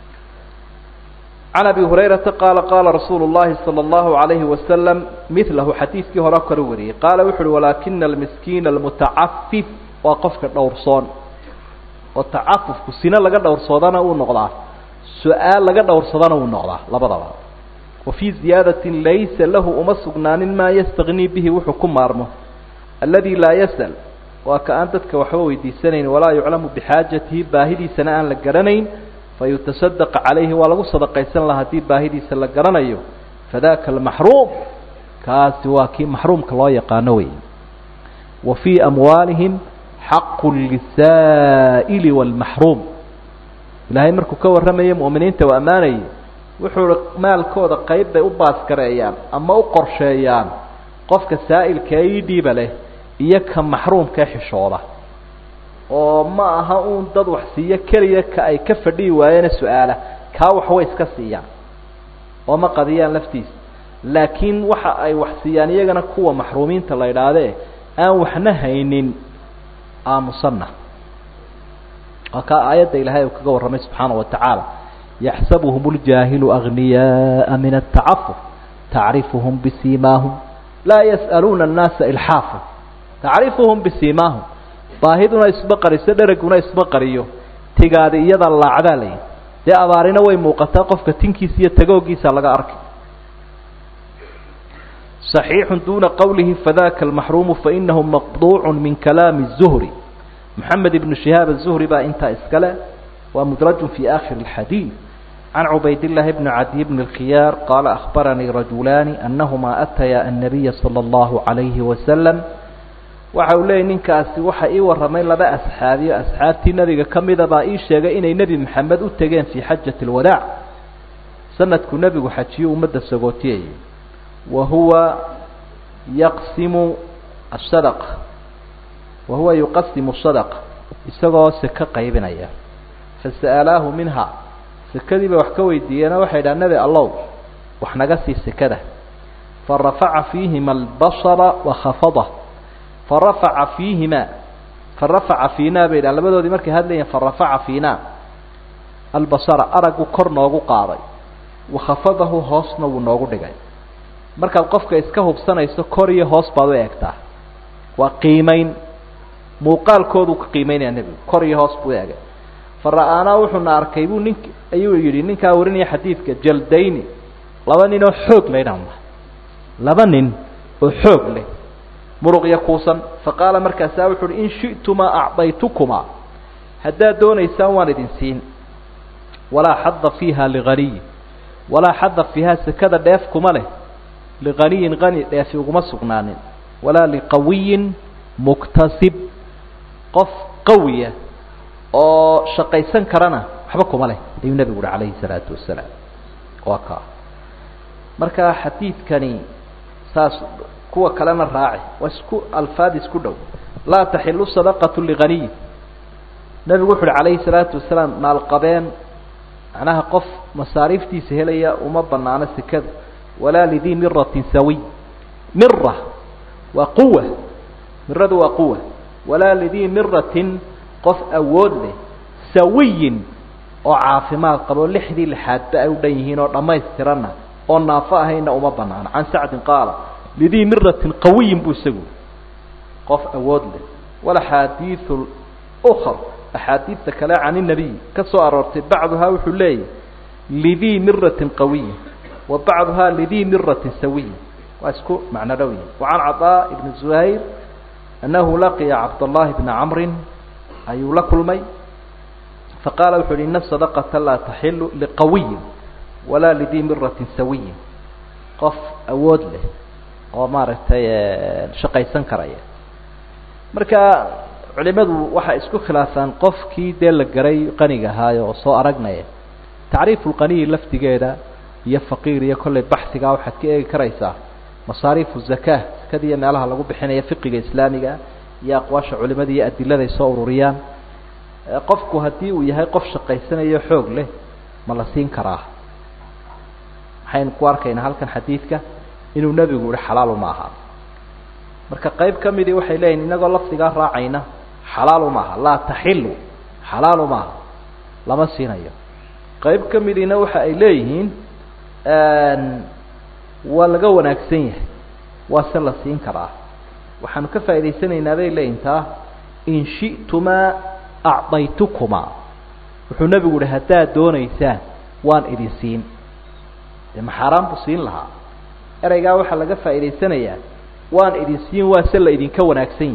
can abi hurayrata qaala qaala rasuulu llahi sala allahu alayhi wasalam milahu xadiidkii hore kala wariyey qaala wuxu uhi walaakina almiskiina almutacafif waa qofka dhowrsoon oo tacafufku sina laga dhowrsoodana uu noqdaa su-aal laga dhowrsadana uu noqdaa labadaba wafii ziyaadatin laysa lahu uma sugnaanin maa yastagnii bihi wuxuu ku maarmo aladi laa yas'al waa ka aan dadka waxba weydiisanayn walaa yuclamu bixaajatihi baahidiisana aan la garanayn fayutasaddaqa calayhi waa lagu sadaqaysan laha haddii baahidiisa la garanayo fadaka almaxruum kaasi waa kii maxruumka loo yaqaano wey wa fii amwaalihim xaqu lisaa'ili waalmaxruum ilaahay markuu ka warramaya mu'miniinta u ammaanayay wuxuu maalkooda qayb bay u baaskareeyaan ama u qorsheeyaan qofka saa'ilka ii dhiiba leh iyo ka maxruumka xishooda oo ma aha uun dad wax siiyo keliya ka ay ka fadhiyi waayeena su-aala kaa wax way iska siiyaan oo ma qadiyaan laftiisa laakiin waxa ay wax siiyaan iyagana kuwa maxruumiinta la idhaahdee aan waxna haynin aamusanna waa kaa aayadda ilaahay uu kaga warramay subxaana wa tacaala yaxsabuhum اljaahilu agniyaءa min atacafuf tacrifuhum bisiimaahum laa yas'aluuna الnaasa ilxaafa tacrifuhum bisiimaahum baahiduna isma qariso dheraguna isma qariyo tigaadi iyada laacdaa layihi dee abaarina way muuqataa qofka tinkiisa iyo tagoogiisa laga arkay صaxiixu duna qowlihi fadaka almaxruumu fainahu maqduucu min kalaami الzuhri moxamed ibnu shihaab الzuhri baa intaa iskale waa mudraju fi akhiri اlxadiid can cubayd llahi bni cadiy bni اlkhiyaar qaala akhbaranii rajulaani anahuma ataya annabiya salى اllahu عalayhi wasalam waxa uu leeyay ninkaasi waxa ii warramay laba asxaabiyo asxaabtii nebiga ka mida baa ii sheegay inay nebi maxamed u tegeen fii xajati اlwadaac sanadkuu nebigu xajiyo ummadda sagootiyayay wa huwa yaqsimu asadaqa wa huwa yuqasimu sadaqa isagoo seke qaybinaya fasa'alaahu minha sekadii bay wax ka weydiiyeena waxay dhaha nebi allow wax naga sii sekada farafaca fiihima albasara wakhafadah farafaca fiihima farafaca fiinaa bay dhahan labadoodii markay hadlayeen farafaca fiinaa albasara araggu kor noogu qaaday wakhafadahu hoosna wuu noogu dhigay markaad qofka iska hubsanayso kor iyo hoos baad u eegtaa waa qiimayn muuqaalkoodu ka qiimeynaya nebigu kor iyo hoos buu eegay fara-aanaa wuxuuna arkay buu nink ayuu yidhi ninkaa warinaya xadiidka jaldayni laba nin oo xoog laydhan laba nin oo xoog leh muruqya kuusan faqaala markaasaa wuxu uhi in shi'tumaa acdaytukumaa haddaad doonaysaan waan idin siin walaa xadda fiiha liganiy walaa xadda fiiha sekada dheef kuma leh liganiyin qani dheefi uguma sugnaanin walaa liqawiyin muktasib qof qawiya oo shaqaysan karana waxba kuma leh ayuu nebigu uhi calayhi salaatu wasalaam waa kaa marka xadiidkani saas kuwa kalena raaci waa isku alfaad isku dhow laa taxilu sadaqatu liganiy nebigu wuxu uhi calayhi salaatu wasalaam maalqabeen macnaha qof masaariiftiisa helaya uma banaano sekada walaa lidii miratin sawiy mira waa quwa miradu waa quwa walaa lidii miratin qof awood leh sawiyin oo caafimaad qabo lixdii lixaadba ay u dhan yihiin oo dhammaystiranna oo naafo ahayna uma banaano can sacdin qaala lidii miratin qawiyin buu isagu qof awood leh walaxaadiiu ukar axaadiidta kale can inabiy ka soo aroortay bacduhaa wuxuu leeyahy lidii miratin qawiyin وبعضها لذي مرة سوي واسكو معنى روي. وعن عطاء بن الزهير أنه لقي عبد الله بن عمرو أي لك المي فقال وحول إن الصدقة لا تحل لقوي ولا لذي مرة سوي قف أود له ومارت شقي سنكرية مركا علماء waxa isku khilaafaan qofkii dee la garay qaniga haayo oo soo aragnay taariiful qani laftigeeda iyo faqiir iyo kulli baxsiga waxa ka eegi karaysa masaarifu zakaa kadiya meelaha lagu bixinayo fiqiga islaamiga iyo aqwaasha culimada iyo adilada ay soo ururiyaan qofku hadii uu yahay qof shaqaysanayo xoog leh ma la siin karaa waxaan ku arkaynaa halkan xadiidka inuu nabigu uu xalaal ma aha marka qayb kamidi waxay leeyihiin inagoo laftiga raacayna xalaal ma aha la tahilu xalaal ma aha lama siinayo qayb kamidina waxa ay leeyihiin aan walaga wanaagsan yahay waa san la siin karaa waxaan ka faa'iideysanaynaa bay leeyintaa in shi'tuma a'taytukuma wuxuu nabigu yiri hadaa doonaysaan waan idin siin ma xaraam bu siin laha erayga waxa laga faa'iideysanayaa waan idin siin waa san la idin ka wanaagsan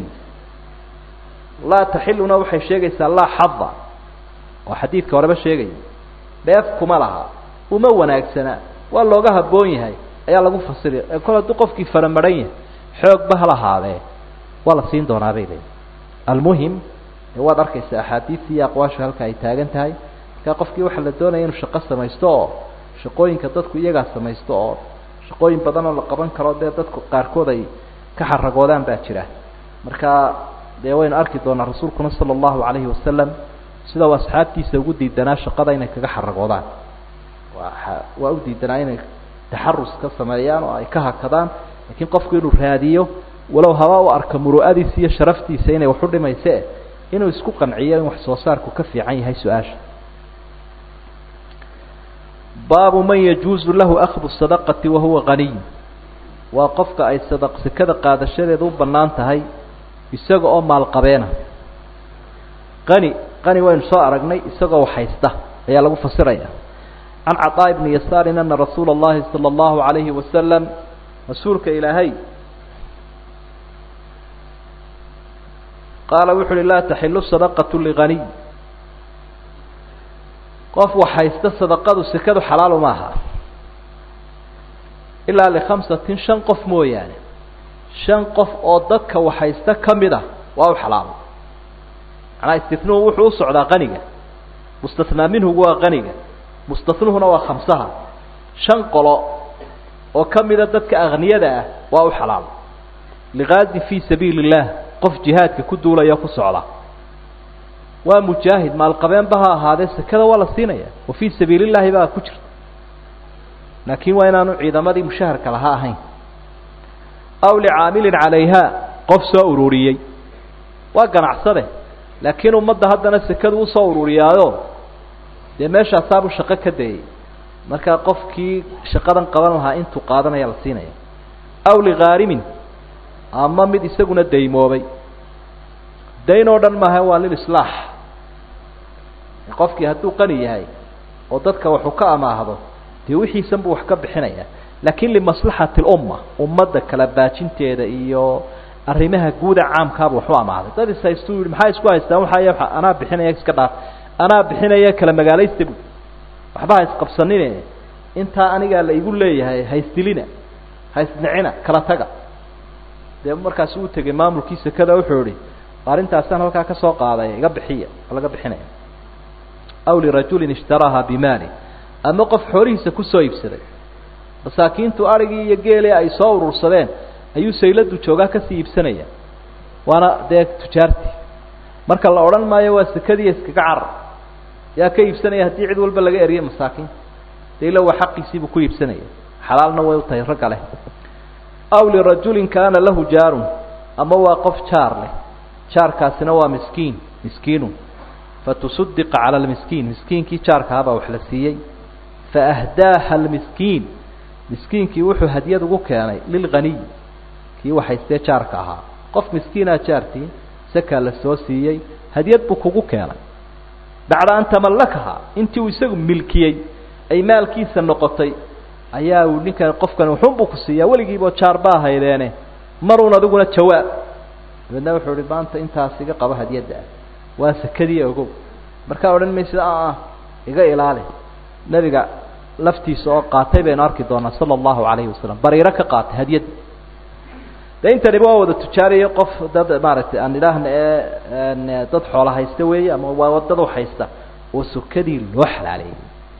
la tahiluna waxay sheegaysaa la hadda oo xadiidka horeba sheegay dheef kuma laha uma wanaagsana waa looga haboon yahay ayaa lagu fasiray kala du qofkii faramaran yahay xoog bahalahaade wala siin doonaa bay almuhim waa darkaysa ahadiisi iyo aqwaasha halka ay taagan tahay ka qofkii waxa la doonayo inuu shaqo samaysto shaqooyinka dadku iyaga samaysto oo shaqooyin badan oo la qaban karo dadku qaarkood ay ka xaragoodaan baa jira marka de waynu arki doonaa rasuulkuna sallallahu alayhi wasallam sida wasxaabtiisa ugu diidanaa shaqada inay kaga xaragoodaan waa u diidanaa inay taxarrus ka sameeyaan oo ay ka hakadaan laakiin qofku inuu raadiyo walow hawa u arka muru'adiisa iyo sharaftiisa inay wax u dhimayso inuu isku qanciyo in wax soo saarku ka fiican yahay su'aasha باب من يجوز له أخذ الصدقة وهو غني وقفك أي صدق سكذا قاد الشريط ذو بنانتهي يساق أم القبينة غني غني وين صار غني يساق وحيسته هي لو فسرية عن عطاء بن يسار أن رسول الله صلى الله عليه وسلم مسورك إلهي قال وحل لا تحل الصدقة لغني qof waxaysta sadaqadu sakadu xalaal ma aha illa li khamsatin shan qof mooyaane shan qof oo dadka waxaysta kamida waa xalaal ana istifnuu wuxuu socdaa qaniga mustathnaa minhu waa qaniga mustathnuhuna waa khamsaha shan qolo oo kamida dadka aghniyada ah waa xalaal liqaadi fi sabiilillah qof jihaadka ku duulaya ku socda ومجاهد مال قبين بها هذا كذا ولا صينية وفي سبيل الله بقى كجر لكن وين أنا عيدا ماذي مشاهر كلها هين أو لعامل عليها قف سأوروري وقنا عصره لكنه مد هذا ناس كذا وصوروري هذا ده ماشى صابوا شقة كده مركا قف كي شقة قبلها أنتو قادنا يلا صينية أو لغارم أما مد يسقون الديمو بي دين ودن ما هو للإصلاح qofkii haduu qani yahay oo dadka wuxuu ka amaahdo tii wixii sanbu wax ka bixinaya laakiin li maslahati umma ummada kala baajinteeda iyo arrimaha guud caamka wuxuu amaahday dad isaystu maxay isku haystaan waxa ana bixinaya iska dhaaf ana bixinaya kala magaalaysta waxba is qabsanine inta aniga la igu leeyahay haystilina haysnacina kala taga de markaas uu tagay maamulkiisa kada wuxuu yiri arintaasan halka ka soo qaaday iga bixiya laga bixinaya أو لرجل اشتراها بماله أما قف حوريسة كسو يبسده مساكين تؤرقي يقيلي أي صور رسلين أيو سيلد وشوغا كسي يبسنية وانا ديك تجارتي مركا الله أولا ما يواسك كذي يسكعر يا كي يبسنية هتي عدو البلغة إريا مساكين دي لو حق يسيبو كو يبسنية حلال نوي وطيرق عليه أو لرجل كان له جار أما واقف جار له جار كاسنوا مسكين مسكينه فتصدق على المسكين مسكين كي شارك هذا وحلسيي فأهداها المسكين مسكين كي وحو هدية وكاني للغني كي وحيستي شاركها قف مسكينة شارتي سكا للسوسيي هدية بكو وكاني بعد أن تملكها انت ويساق ملكيي أي مالكي سنقطي ayaa uu ninkan qofkan wuxuu buu ku siiyaa weligiiba jaarba haydeene maruun adiguna jawaab dadna wuxuu ri baanta intaas iga qaba hadiyada waa sakadii ogow marka oran meesha ah iga ilaali nabiga laftiisa oo qaatay been arki doona sallallahu alayhi wasallam bariira ka qaatay hadiyad deynta ribo wada tujaariyo qof dad maaragtay aan ilaahna ee dad xoolo haysta weey ama waa wadada u haysta oo sakadii loo xalaalay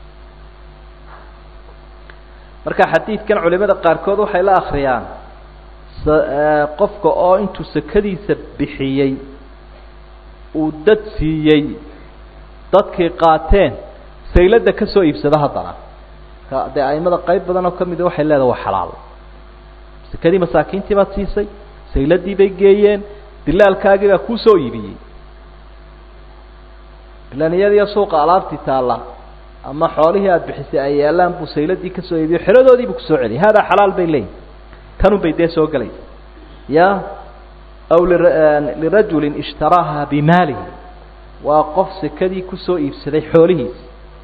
marka xadiidkan culimada qaar kood waxay la akhriyaan qofka oo intuu sakadiisa bixiyay uu dad siiyay dadkii qaateen saylada ka soo iibsada hadana ka aymada qayb badan oo kamid ah waxay leedahay waa xalaal sakadii masaakiintii baad siisay sayladii bay geeyeen dilaalkaagii baa ku soo iibiyay bilaniyada suuqa alaabti taala ama xoolihii aad bixisay ay yeelaan buu sayladii ka soo iibiyo xiradoodii buu ku soo celiyay hada xalaal bay leeyahay kanu bay dee soo galay ya aw lirajul ishtaraha bimalihi waa qof sakadii ku soo iibsaday xoolihiisa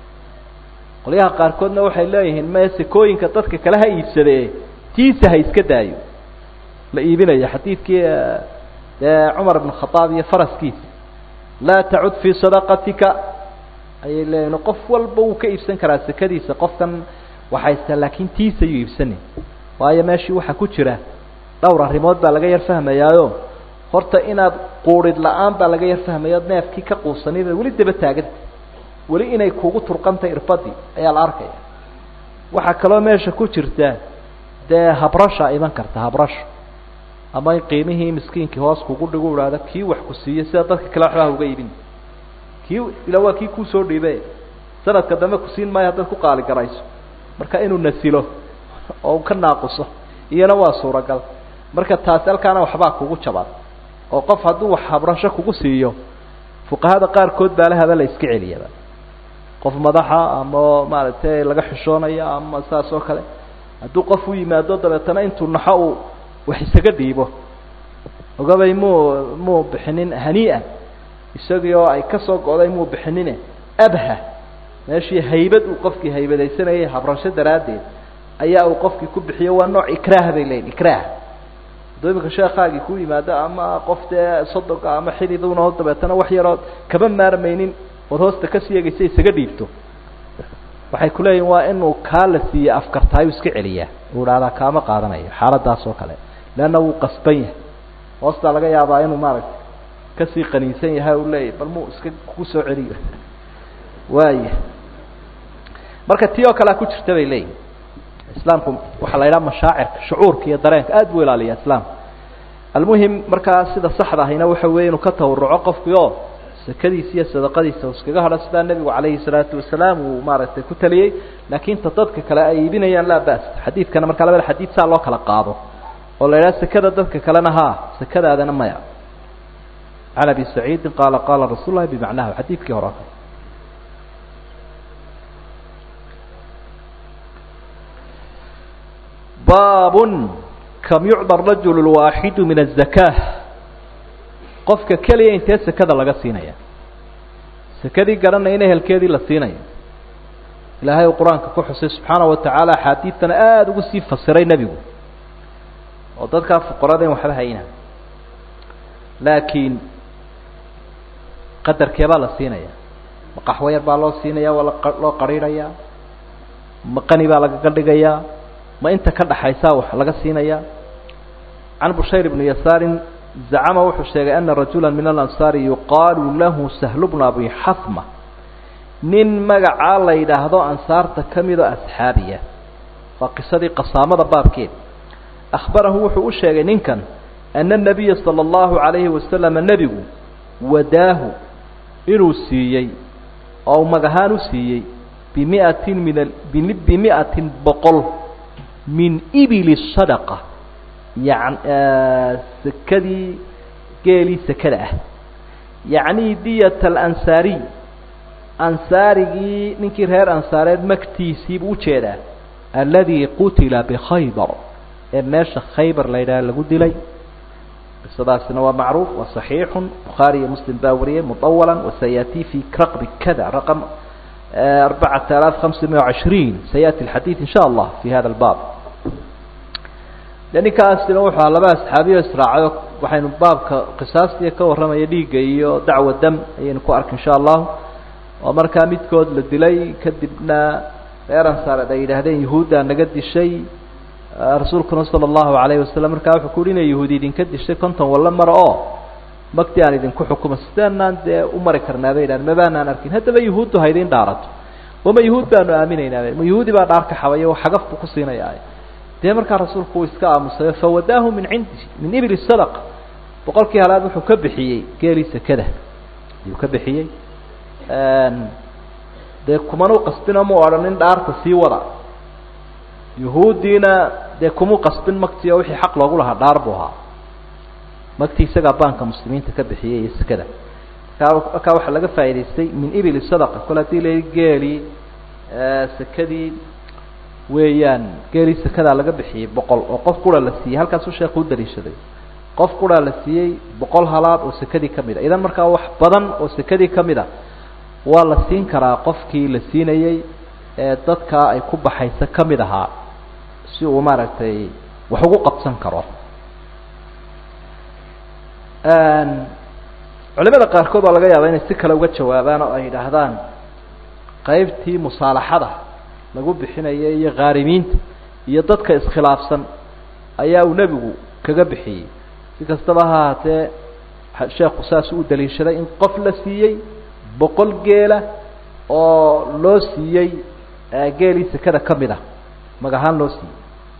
qoliyaha qaar koodna waxay leeyihiin ma sakooyinka dadka kala ha iibsadee tiisa ha iska daayo la iibinaya xadiidkii Umar ibn Khattab iyo faraskiisa la ta'ud fi sadaqatika ay leeyno qof walba uu ka iibsan karaa sakadiisa qofkan waxaysta laakiin tiisa uu iibsanay waayo meeshii waxa ku jira dhowr arrimood baa laga yar fahmayaayo horta inaad quurid la'aan baa laga yar fahmayo neefkii ka quusanay wali daba taagan wali inay kuugu turqantay irbadi ayaa la arkaya waxa kale oo meesha ku jirta dee habrasha iman karta habrasho ama qiimihii miskiinki hoos kugu dhigu uraada kii wax ku siiyay sida dadka kale waxba uga iibin kii ila waa kii ku soo dhiibay sanadka dambe ku siin maayo dad ku qaali garayso marka inuu nasilo oo ka naaquso iyana waa suuragal marka taas halkaana waxba kugu jabad oo qof haduu wax habrasho kugu siiyo fuqahada qaar kood baa lahaada la iska celiyaba qof madaxa ama maaragtay laga xishoonayo ama saas oo kale haduu qof u yimaado dabeetana intuu naxo uu wax isaga dhiibo ogabay mu mu bixinin hanii'an isagoo ay ka soo go'day mu bixinine abha meeshii haybad uu qofkii haybadaysanayay habrasho daraadeed ayaa uu qofkii ku bixiyo waa nooc ikraah bay leeyihiin ikraah doonka sheekhaagi ku yimaado ama qofte sodog ama xididuna oo dabeetana wax yar oo kaba maarmaynin oo hoosta ka siiyay isaga dhiibto waxay ku leeyihiin waa inuu kaala siiyo afkartaayo iska celiya uu raada kaama qaadanayo xaaladaas oo kale laana uu qasban yahay hoosta laga yaabaa inuu maaragtay ka sii qaniinsan yahay uu leeyahay bal muu iska ku soo celiyo waaye marka tiyo kala ku jirta bay leeyihiin islaamku waxa la yiraahdaa mashaacirka shucuurka iyo dareenka aad buu ilaaliyaa islaam almuhim marka sida saxda ahina waxa weeye inuu ka tawruco qofkiyo sakadiisa iyo sadaqadiisa iskaga hada sida nabigu calayhi salaatu wasalaam uu maaragtay ku taliyay laakiin dadka kale ay iibinayaan la baas xadiidkana marka labada xadiid saa loo kala qaado oo la yiraahdo sakada dadka kalena ha sakadaadana maya ala bi sa'id qala qala rasuulullaahi bimacnaha xadiidkii hore باب كم يعطى الرجل الواحد من الزكاة قفك كلي انت سكده laga siinaya sakadi garanayna halkeedii la siinaya ilaahay quraanka ku xusay subhanahu wa ta'ala xadiidana aad ugu sii fasiray nabigu oo dadka fuqarada waxba hayna laakiin qadarkeeba la siinaya maqaxwo yar baa loo siinaya wala loo qariiraya maqani baa laga dhigaya ما أنت كذا حيساو حلقة سينيا عن بشير بن يسار زعم وحشير أن رجلا من الأنصار يقال له سهل بن أبي حثمة من مجع على إذا هذا أنصار تكمل أصحابية فقصة قصامة باب كيد أخبره وحشير نكن أن النبي صلى الله عليه وسلم النبي وداه إروسيي أو مجهانوسيي بمئة من ال... بمئة بقل من إبل الصدقة يعني آه سكدي قالي سكده يعني دية الأنصاري أنصاري نكير هير أنصاري مكتيسي بوشيدا الذي قتل بخيبر الناس خيبر ليلة لقد لي بالصداق سنوى معروف وصحيح بخاري مسلم باورية مطولا وسيأتي في رقم كذا رقم أربعة آلاف خمسمائة وعشرين سيأتي الحديث إن شاء الله في هذا الباب. لأن كأسنا وحى لما أصحابي إسراع وحين باب قصاص يكورم يديق يو دعوة دم ينكو أرك إن شاء الله. ومركا ميتكود للدلي كذبنا غيرا صار دايد هذين يهودا نقد الشيء رسولكم صلى الله عليه وسلم مركا حكولين يهودي دين كد الشيء كنتم ولا مرأة مكتي يعني دين كحكم استنى عند أمر كرنا بينان ما بيننا نركين هذا بيهود هيدين دارت وما يهود بأنه آمنين ما يهودي بعد عرك حويه وحقف بقصينا يعني ده مركا رسول كويس كأمس فوداه من عند من إبل السلق بقول كي هلا بحو كبحيي كيريس كده يكبحيي ده كمانو قصدنا مو أرنين دارت سيورا يهودينا ده كمو قصدن مكتي وحي حق لقولها داربوها مكتي سجى بانك مسلمين تكبحيي كده كاو حلقة فايدستي من إبل الصدقة كل تيلي جالي سكدي ويان جالي سكدا لقى بحي بقول وقف كورا لسي هل كاسو شيء خود دريش ده قف كورا لسي بقول هلاد وسكدي كميدا إذا مركا وح بدن وسكدي كميدا والله سين كرا قف كي لسين أي تذكر أي كوب حيث كميدها سو مارتي وحقوق قبسن كرا أن culimada qaarkood waa laga yaabaa inay si kale uga jawaabaan oo ay yiraahdaan qaybtii musaalaxada lagu bixinayay iyo qaarimiinta iyo dadka iskhilaafsan ayaa uu nabigu kaga bixiyay si kastaba ha ahaatee sheekhu saas uu daliishaday in qof la siiyay boqol geela oo loo siiyay geeli sakada kamid ah magahan loo siiyay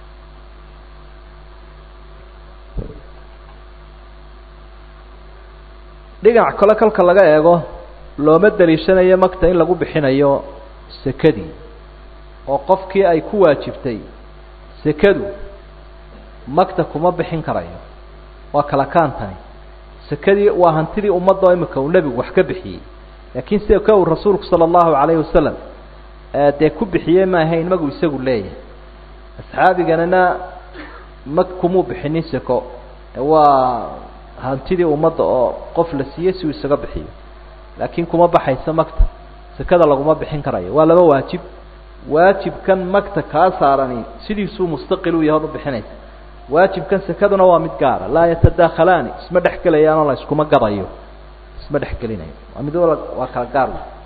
dhinac kale kalka laga eego looma daliishanayo magta in lagu bixinayo sakadii oo qofkii ay ku waajibtay sakadu magta kuma bixin karayo waa kala kaantani sakadii waa hantidii ummadda imika uu nabigu wax ka bixiyay laakiin sida ka uu rasuulku sallallahu alayhi wasallam ee ku bixiyay ma ahayn magu isagu leeyahay asxaabiganana mag kuma bixinin sako waa hantidii ummadda oo qof la siiyay si uu isaga bixiyo laakiin kuma baxaysa magta sakada laguma bixin karayo waa laba waajib waajibkan magta ka saarani sidiisuu mustaqil u yahay bixinaysa waajibkan sakaduna waa mid gaar ah la yatadakhalani isma dhaxgalayaan la iskuma gadayo isma dhaxgalinayo waa mid waa kala gaar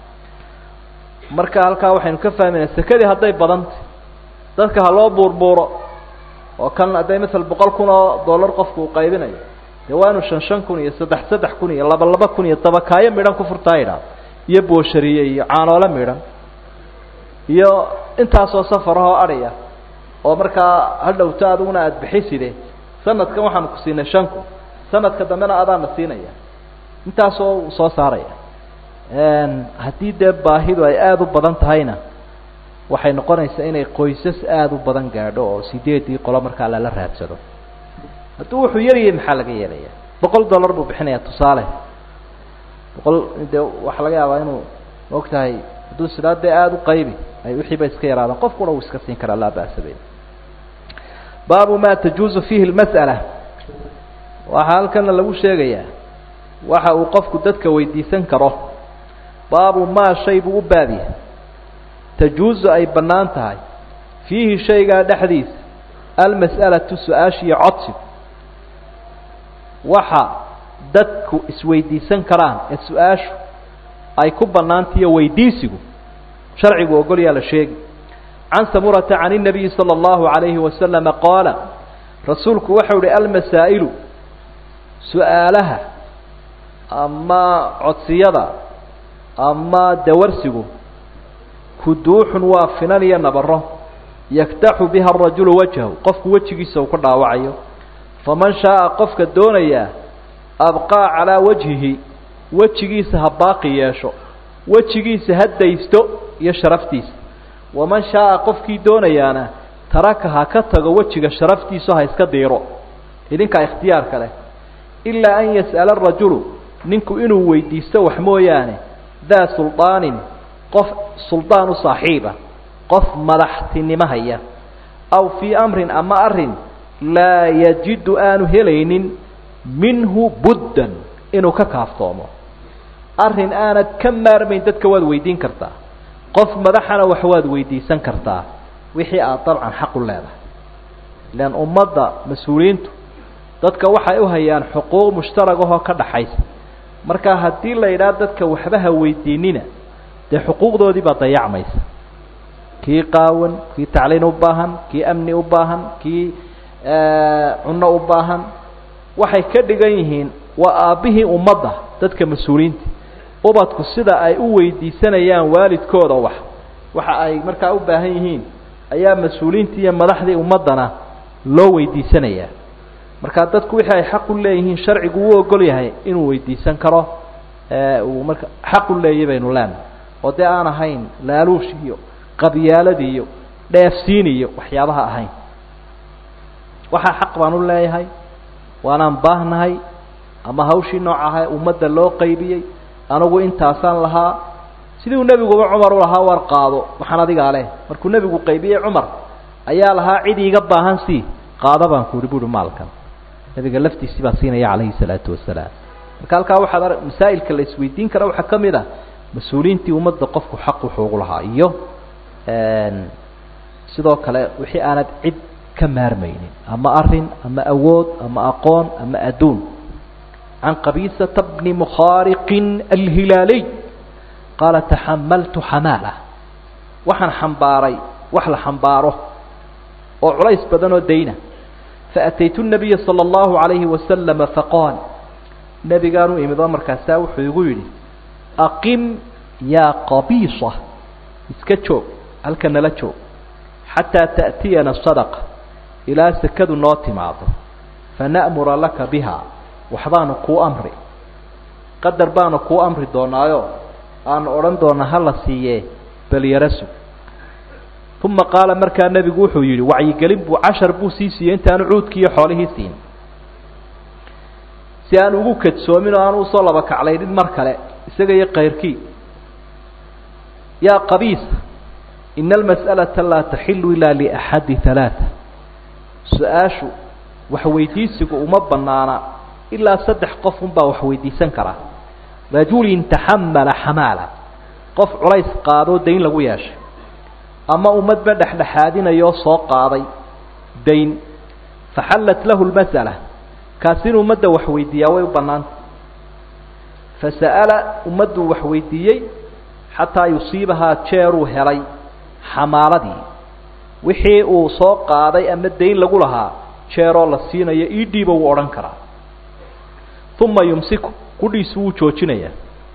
marka halka waxaynu ka fahmaynaa sakadii haday badantay dadka ha loo buurbuuro oo kan haday misal boqol kun oo dollar qofku uu qaybinayo dewaanu shan shan kun iyo saddex saddex kun iyo laba laba kun iyo tabakaayo midhan ku furtaayda iyo booshariye iyo caanoole midhan iyo intaas oo safar oo ariya oo marka hadhowta aduna aad bixiside sanadkan waxaan ku siinay shan kun sanadka dambena aadana siinaya intaas oo soo saaraya een hadii de baahidu ay aad u badan tahayna waxay noqonaysaa inay qoysas aad u badan gaadho oo sideedii qolo marka la raadsado hadduu wuxuu yariyay maxaa laga yeelaya boqol dollar buu bixinaya tusaale boqol de waxa laga yaabaa inuu ogtahay hadduu sidaade aad u qaybi ay wixii ba iska yaraadaan qofkuna uu iska siin karaa la baasabay baabu ma tajuuzu fihi almas'ala waxa halkan lagu sheegayaa waxa uu qofku dadka weydiisan karo baabu ma shay buu u baabiyaa tajuuzu ay banaan tahay fihi shayga dhaxdiis almas'alatu su'aashi codsi waxa dadku isweydiisan karaan ee su'aashu ay ku banaantiyo weydiisigu sharcigu ogol yaa la sheegi can samurata can nabiy sallallahu alayhi wa sallam qala rasuulku wuxuu yiri almasaa'ilu su'aalaha ama codsiyada ama dawarsigu kuduuxun waa finan iyo nabaro yaktaxu biha ar-rajulu wajhahu qofku wajigiisa uu ka dhaawacayo faman shaa qofka doonaya abqa ala wajhihi wajigiisa ha baaqi yeesho wajigiisa hadaysto iyo sharaftiisa waman shaa qofkii doonayaana tarakaha ka tago wajiga sharaftiisa ha iska diiro idinka ikhtiyaar kale illa an yas'ala ar-rajulu ninku inuu weydiisto wax mooyaane daa sultaanin qof sultaan u saaxiiba qof madaxtinimo haya aw fi amrin ama arin la yajidu aanu helaynin minhu buddan inuu ka kaaftoomo arin aanad ka maarmayn dadka waad weydiin kartaa qof madaxana wax waad weydiisan kartaa wixii aad dabcan xaq u leedahay ilaan ummadda mas-uuliyiintu dadka waxay u hayaan xuquuq mushtarag ahoo ka dhaxaysa marka haddii la yidhaah dadka waxba ha weydiinina dee xuquuqdoodii baa dayacmaysa kii qaawan kii tacliin u baahan kii amni u baahan kii cunno u baahan waxay ka dhigan yihiin waa aabbihii ummadda dadka mas-uuliyiinta ubadku sida ay u weydiisanayaan waalidkooda wax waxa ay markaa u baahan yihiin ayaa mas-uuliyiintii iyo madaxdii ummaddana loo weydiisanayaa markaa dadku wixii ay xaq u leeyihiin sharcigu u ogol yahay inuu weydiisan karo uu marka xaq u leeyahay baynu leenahay oo dee aan ahayn laaluush iyo qabyaalad iyo dheefsiin iyo waxyaabaha ahayn waxaa xaq baan u leeyahay waanaan baahnahay ama hawshii noocaha ummadda loo qaybiyey anigu intaasaan lahaa sidii uu nebiguba cumar u lahaa war qaado waxaan adigaa leh markuu nebigu qaybiyey cumar ayaa lahaa cid iiga baahan sii qaado baan ku yidhi buuhi maalkan nebiga laftiisii baa siinaya calayhi salaatu wasalaam marka halkaa waxaad ar masaa'ilka la isweydiin kara waxaa ka mid ah mas-uuliyiintii ummadda qofku xaq wuxuu ugu lahaa iyo sidoo kale wixii aanad cid ka maarmaynin ama arin ama awood ama aqoon ama adduun can qabiisata bni mukhaariqin alhilaaliy qaala taxamaltu xamaala waxaan xambaaray wax la xambaaro oo culays badan oo dayna faataytu nabiya sala allahu calayhi wasalama faqaal nebigaanu imidoo markaasaa wuxuu igu yidhi aqim yaa qabiisa iska joog halka nala joog xataa ta'tiyana sadaqa ilaa sakadu noo timaado fana'mura laka biha waxbaanu kuu amri qadar baanu kuu amri doonaayo aanu odhan doonaa hala siiyee bal yara sug uma qaala markaa nebigu wuxuu yidhi wacyigelin buu cashar buu sii siiyey intaanu cuudkii iyo xoolihii siin si aan ugu kadsoomin oo aan usoo laba kaclaynin mar kale isaga iyo kayrkii yaa qabiisa ina almas'alata laa taxilu ilaa liaxadi halaata su-aashu waxweydiisigu uma banaana ilaa saddex qof unbaa wax weydiisan karaa rajulin taxamala xamaala qof culays qaadoo dayn lagu yeeshay ama ummadba dhexdhexaadinayoo soo qaaday dayn faxallat lahu lmas'ala kaas in ummadda wax weydiiyaa way u bannaanta fasa'ala ummadduu wax weydiiyey xataa yusiibahaa jeeruu helay xamaaladii wixii uu soo qaaday ama dayn lagu lahaa jeeroo la siinayo ii dhiiba wuu odhan karaa uma yumsiku kudhiisu wuu joojinayaa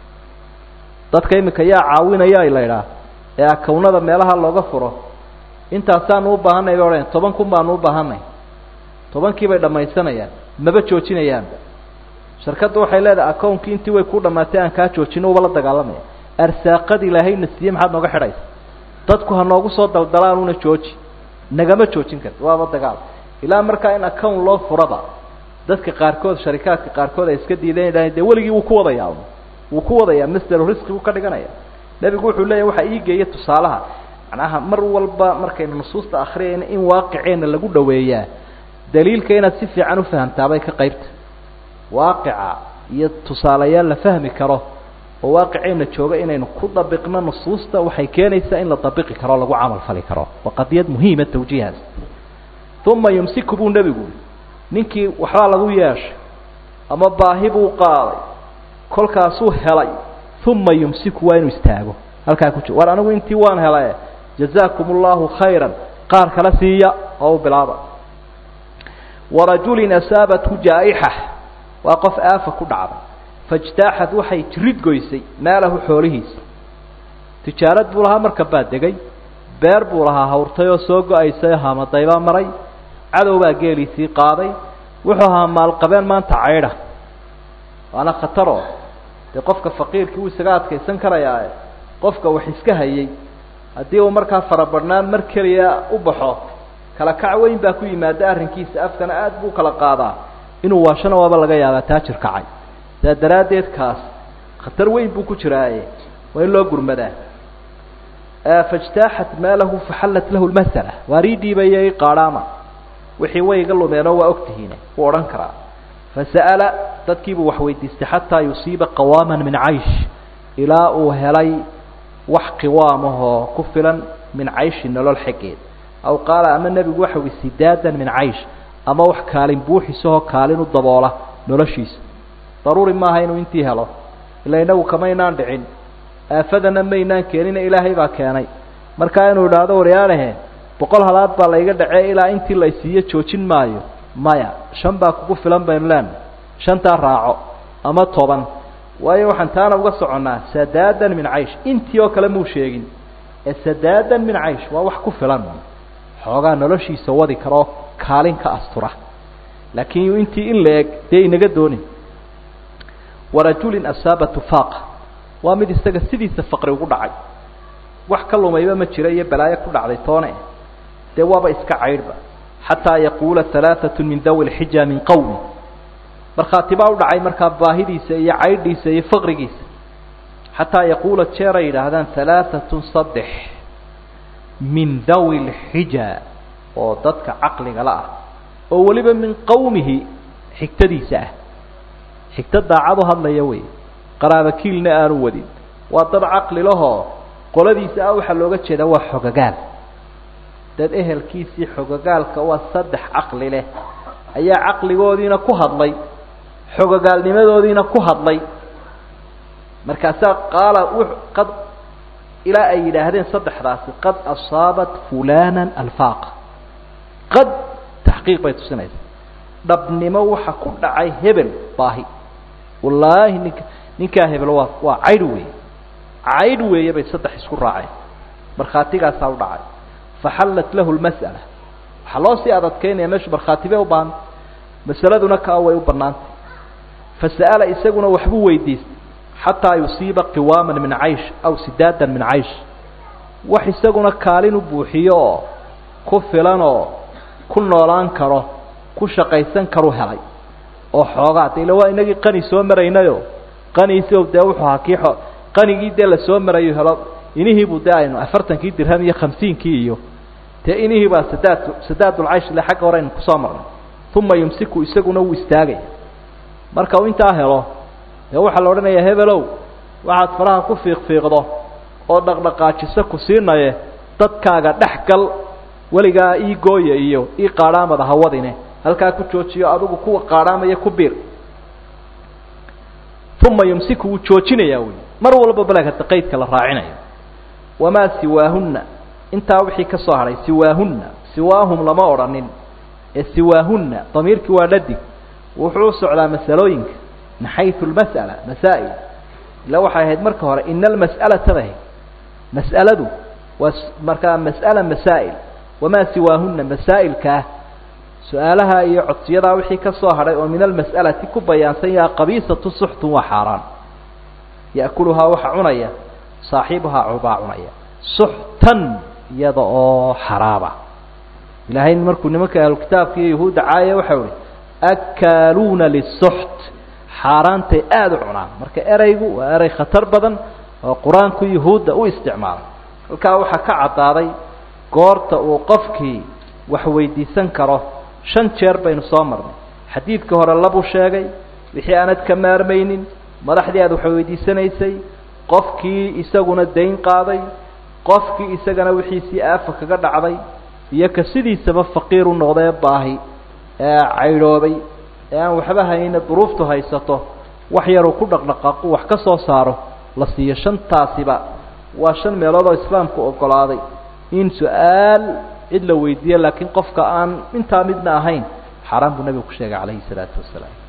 dadka iminka yaa caawinaya la idhaah ee akawnada meelaha looga furo intaasaanu u baahanay bay odhan toban kun baanu u baahanay tobankii bay dhammaysanayaan maba joojinayaanba shirkadda waxay leedahay akawnkii intii way ku dhammaatay aan kaa joojino uba la dagaalamaya arsaaqad ilaahayna siiye maxaad nooga xidhaysa dadku ha noogu soo daldalaanuuna jooji nagama joojin karti waaba dagaal ilaa markaa in account loo furaba dadka qaarkood sharikaadka qaarkood ay iska diideen dee weligii wuu ku wadayaa wuu ku wadayaa masdar riski uu ka dhiganaya nebigu wuxuu leeyahay waxa ii geeya tusaalaha macnaha mar walba markaynu nusuusta akhriyayna in waaqiceena lagu dhoweeyaa daliilka inaad si fiican u fahamtaabay ka qaybta waaqica iyo tusaalayaal la fahmi karo oo waaqiceena jooga inaynu ku dabiqno nusuusta waxay keenaysaa in la dabiqi karo lagu camal fali karo waa qadiyad muhiima tawjiihaas uma yumsiku buu nebigu ninkii waxbaa lagu yeeshay ama baahi buu qaaday kolkaasuu helay uma yumsiku waa inuu istaago halkaa ku jiro war anigu intii waan helay jazaakum allahu khayran qaar kala siiya oo bilaaba warajulin asaabathu jaa'ixa waa qof aafa ku dhacday fajtaaxad waxay jirid goysay maalahu xoolihiisa tijaarad buu lahaa marka baa degay beer buu lahaa hawrtay oo soo go-aysay haamadaybaa maray cadow baa geeliisii qaaday wuxuu ahaa maalqabeen maanta caydha waana khataroo dee qofka faqiirkii uu isaga adkaysan karayaa qofka wax iska hayay haddii uu markaa farabadhnaan mar keliya u baxo kala kac weyn baa ku yimaada arrinkiisa afkana aad buu kala qaadaa inuu waashana waaba laga yaabaa taajir kacay daa daraaddeed kaas khatar weyn buu ku jiraaye waa in loo gurmadaa fajtaaxat maalahu faxallat lahu lmasala waarii dhiibayay qaadhaama wixii way iga lumeenoo waa ogtihiine wuu odhan karaa fasa'ala dadkiibuu wax weydiistay xataa yusiiba qawaaman min caysh ilaa uu helay wax qiwaamahoo ku filan min cayshi nolol xaggeed aw qaala ama nebigu waxa ui sidaadan min caysh ama wax kaalin buuxisahoo kaalin u daboola noloshiisa daruuri maaha inuu intii helo ila inagu kamaynaan dhicin aafadana maynaan keenina ilaahay baa keenay markaa inuu idhaahdo waryaanahe boqol halaad baa layga dhacee ilaa intii la isiiyo joojin maayo maya shan baa kugu filan baynu leenahay shantaa raaco ama toban waayo waxaan taana uga soconnaa sadaadan min caysh intii oo kale muu sheegin ee sadaadan min caysh waa wax ku filan xoogaa noloshiisa wadi karoo kaalin ka astura laakiin intii in la eg dee inaga doonin warajulin asaaba tufaaqa waa mid isaga sidiisa faqri ugu dhacay wax ka lumayba ma jira iyo balaayo ku dhacday toone dee waaba iska caydhba xataa yaquula halaaثatu min dawi lxija min qowmi markhaati baa u dhacay markaa baahidiisa iyo caydhiisa iyo faqrigiisa xataa yaquula jeer ay yidhaahdaan halaaثatun saddex min dawi lxija oo dadka caqligala ah oo weliba min qowmihi xigtadiisa ah xigto daacadu hadlaya wey qaraaba kiilna aanu wadin waa dad caqli lahoo qoladiisa ah waxaa looga jeedaa waa xogagaal dad ehelkiisii xogagaalka waa saddex caqli leh ayaa caqligoodiina ku hadlay xogagaalnimadoodiina ku hadlay markaasaa qaala qad ilaa ay yidhaahdeen saddexdaasi qad asaabat fulana alfaaqa qad taxqiiq bay tusinaysaa dhabnimo waxa ku dhacay hebel baahi wallaahi ninka ninkaa hebel waa waa caydh weeye caydh weeye bay saddex isku raaceen markhaatigaasaa u dhacay faxallat lahu lmas'ala waxaa loo sii adadkeynaya meeshu markhaati bay u baahan masaladuna kaa way u bannaantay fasa'ala isaguna waxbuu weydiistay xataa yusiiba qiwaaman min caysh aw sidaadan min caysh wax isaguna kaalin u buuxiyo oo ku filan oo ku noolaan karo ku shaqaysan karu helay oo xoogaa de ila waa inagii qani soo maraynayo qaniisi dee wuxuu ahaa kii qanigii dee la soo marayo helo inihiibuu dee aynu afartankii dirham iyo khamsiinkii iyo dee inihii baa sadaad sadaadulcaysh le xagga hore aynu kusoo marnay uma yumsiku isaguna wuu istaagaya marka uu intaa helo dee waxaa la odhanayaa hebelow waxaad faraha ku fiiqfiiqdo oo dhaqdhaqaajiso ku siinaye dadkaaga dhex gal weligaa ii gooya iyo ii qaadhaamada hawadine halkaa ku joojiyo adigu kuwa qaadhaamaya ku biir uma yumsiku wuu joojinayaa wey mar walba balagata qaydka la raacinayo wamaa siwaahunna intaa wixii ka soo hadhay siwaahunna siwaahum lama odhanin ee siwaahunna damiirkii waa dhadig wuxuu u socdaa masalooyinka min xayثu lmas'ala masaa'il ila waxay ahayd marka hore ina almas'alata bahay mas'aladu waa markaa mas'ala masaa'il wamaa siwaahunna masaa'ilkaa su-aalaha iyo codsiyadaa wixii ka soo hadhay oo min almas'alati ku bayaansan yaha qabiisatu suxtun waa xaaraan ya'kuluhaa waxa cunaya saaxiibuhaa cubaa cunaya suxtan iyada oo xaraaba ilaahay markuu nimanka ahlukitaabka iyo yahuudda caaya waxau ihi akaaluuna lisuxt xaaraantay aada u cunaan marka ereygu waa erey khatar badan oo qur-aanku yahuudda u isticmaalay halkaa waxaa ka caddaaday goorta uu qofkii wax weydiisan karo shan jeer baynu soo marnay xadiidka hore labuu sheegay wixii aanad ka maarmaynin madaxdii aad wax weydiisanaysay qofkii isaguna dayn qaaday qofkii isagana wixiisii aafa kaga dhacday iyo ka sidiisaba faqiir u noqdee baahi ee caydhoobay ee aan waxba hayna duruuftu haysato wax yaruu ku dhaqdhaqaaqu wax ka soo saaro la siiyo shantaasiba waa shan meelood oo islaamku oggolaaday in su-aal cid la weydiiyo laakiin qofka aan intaa midna ahayn xaaraan buu nebigu ku sheegay calayhi salaatu wasalaam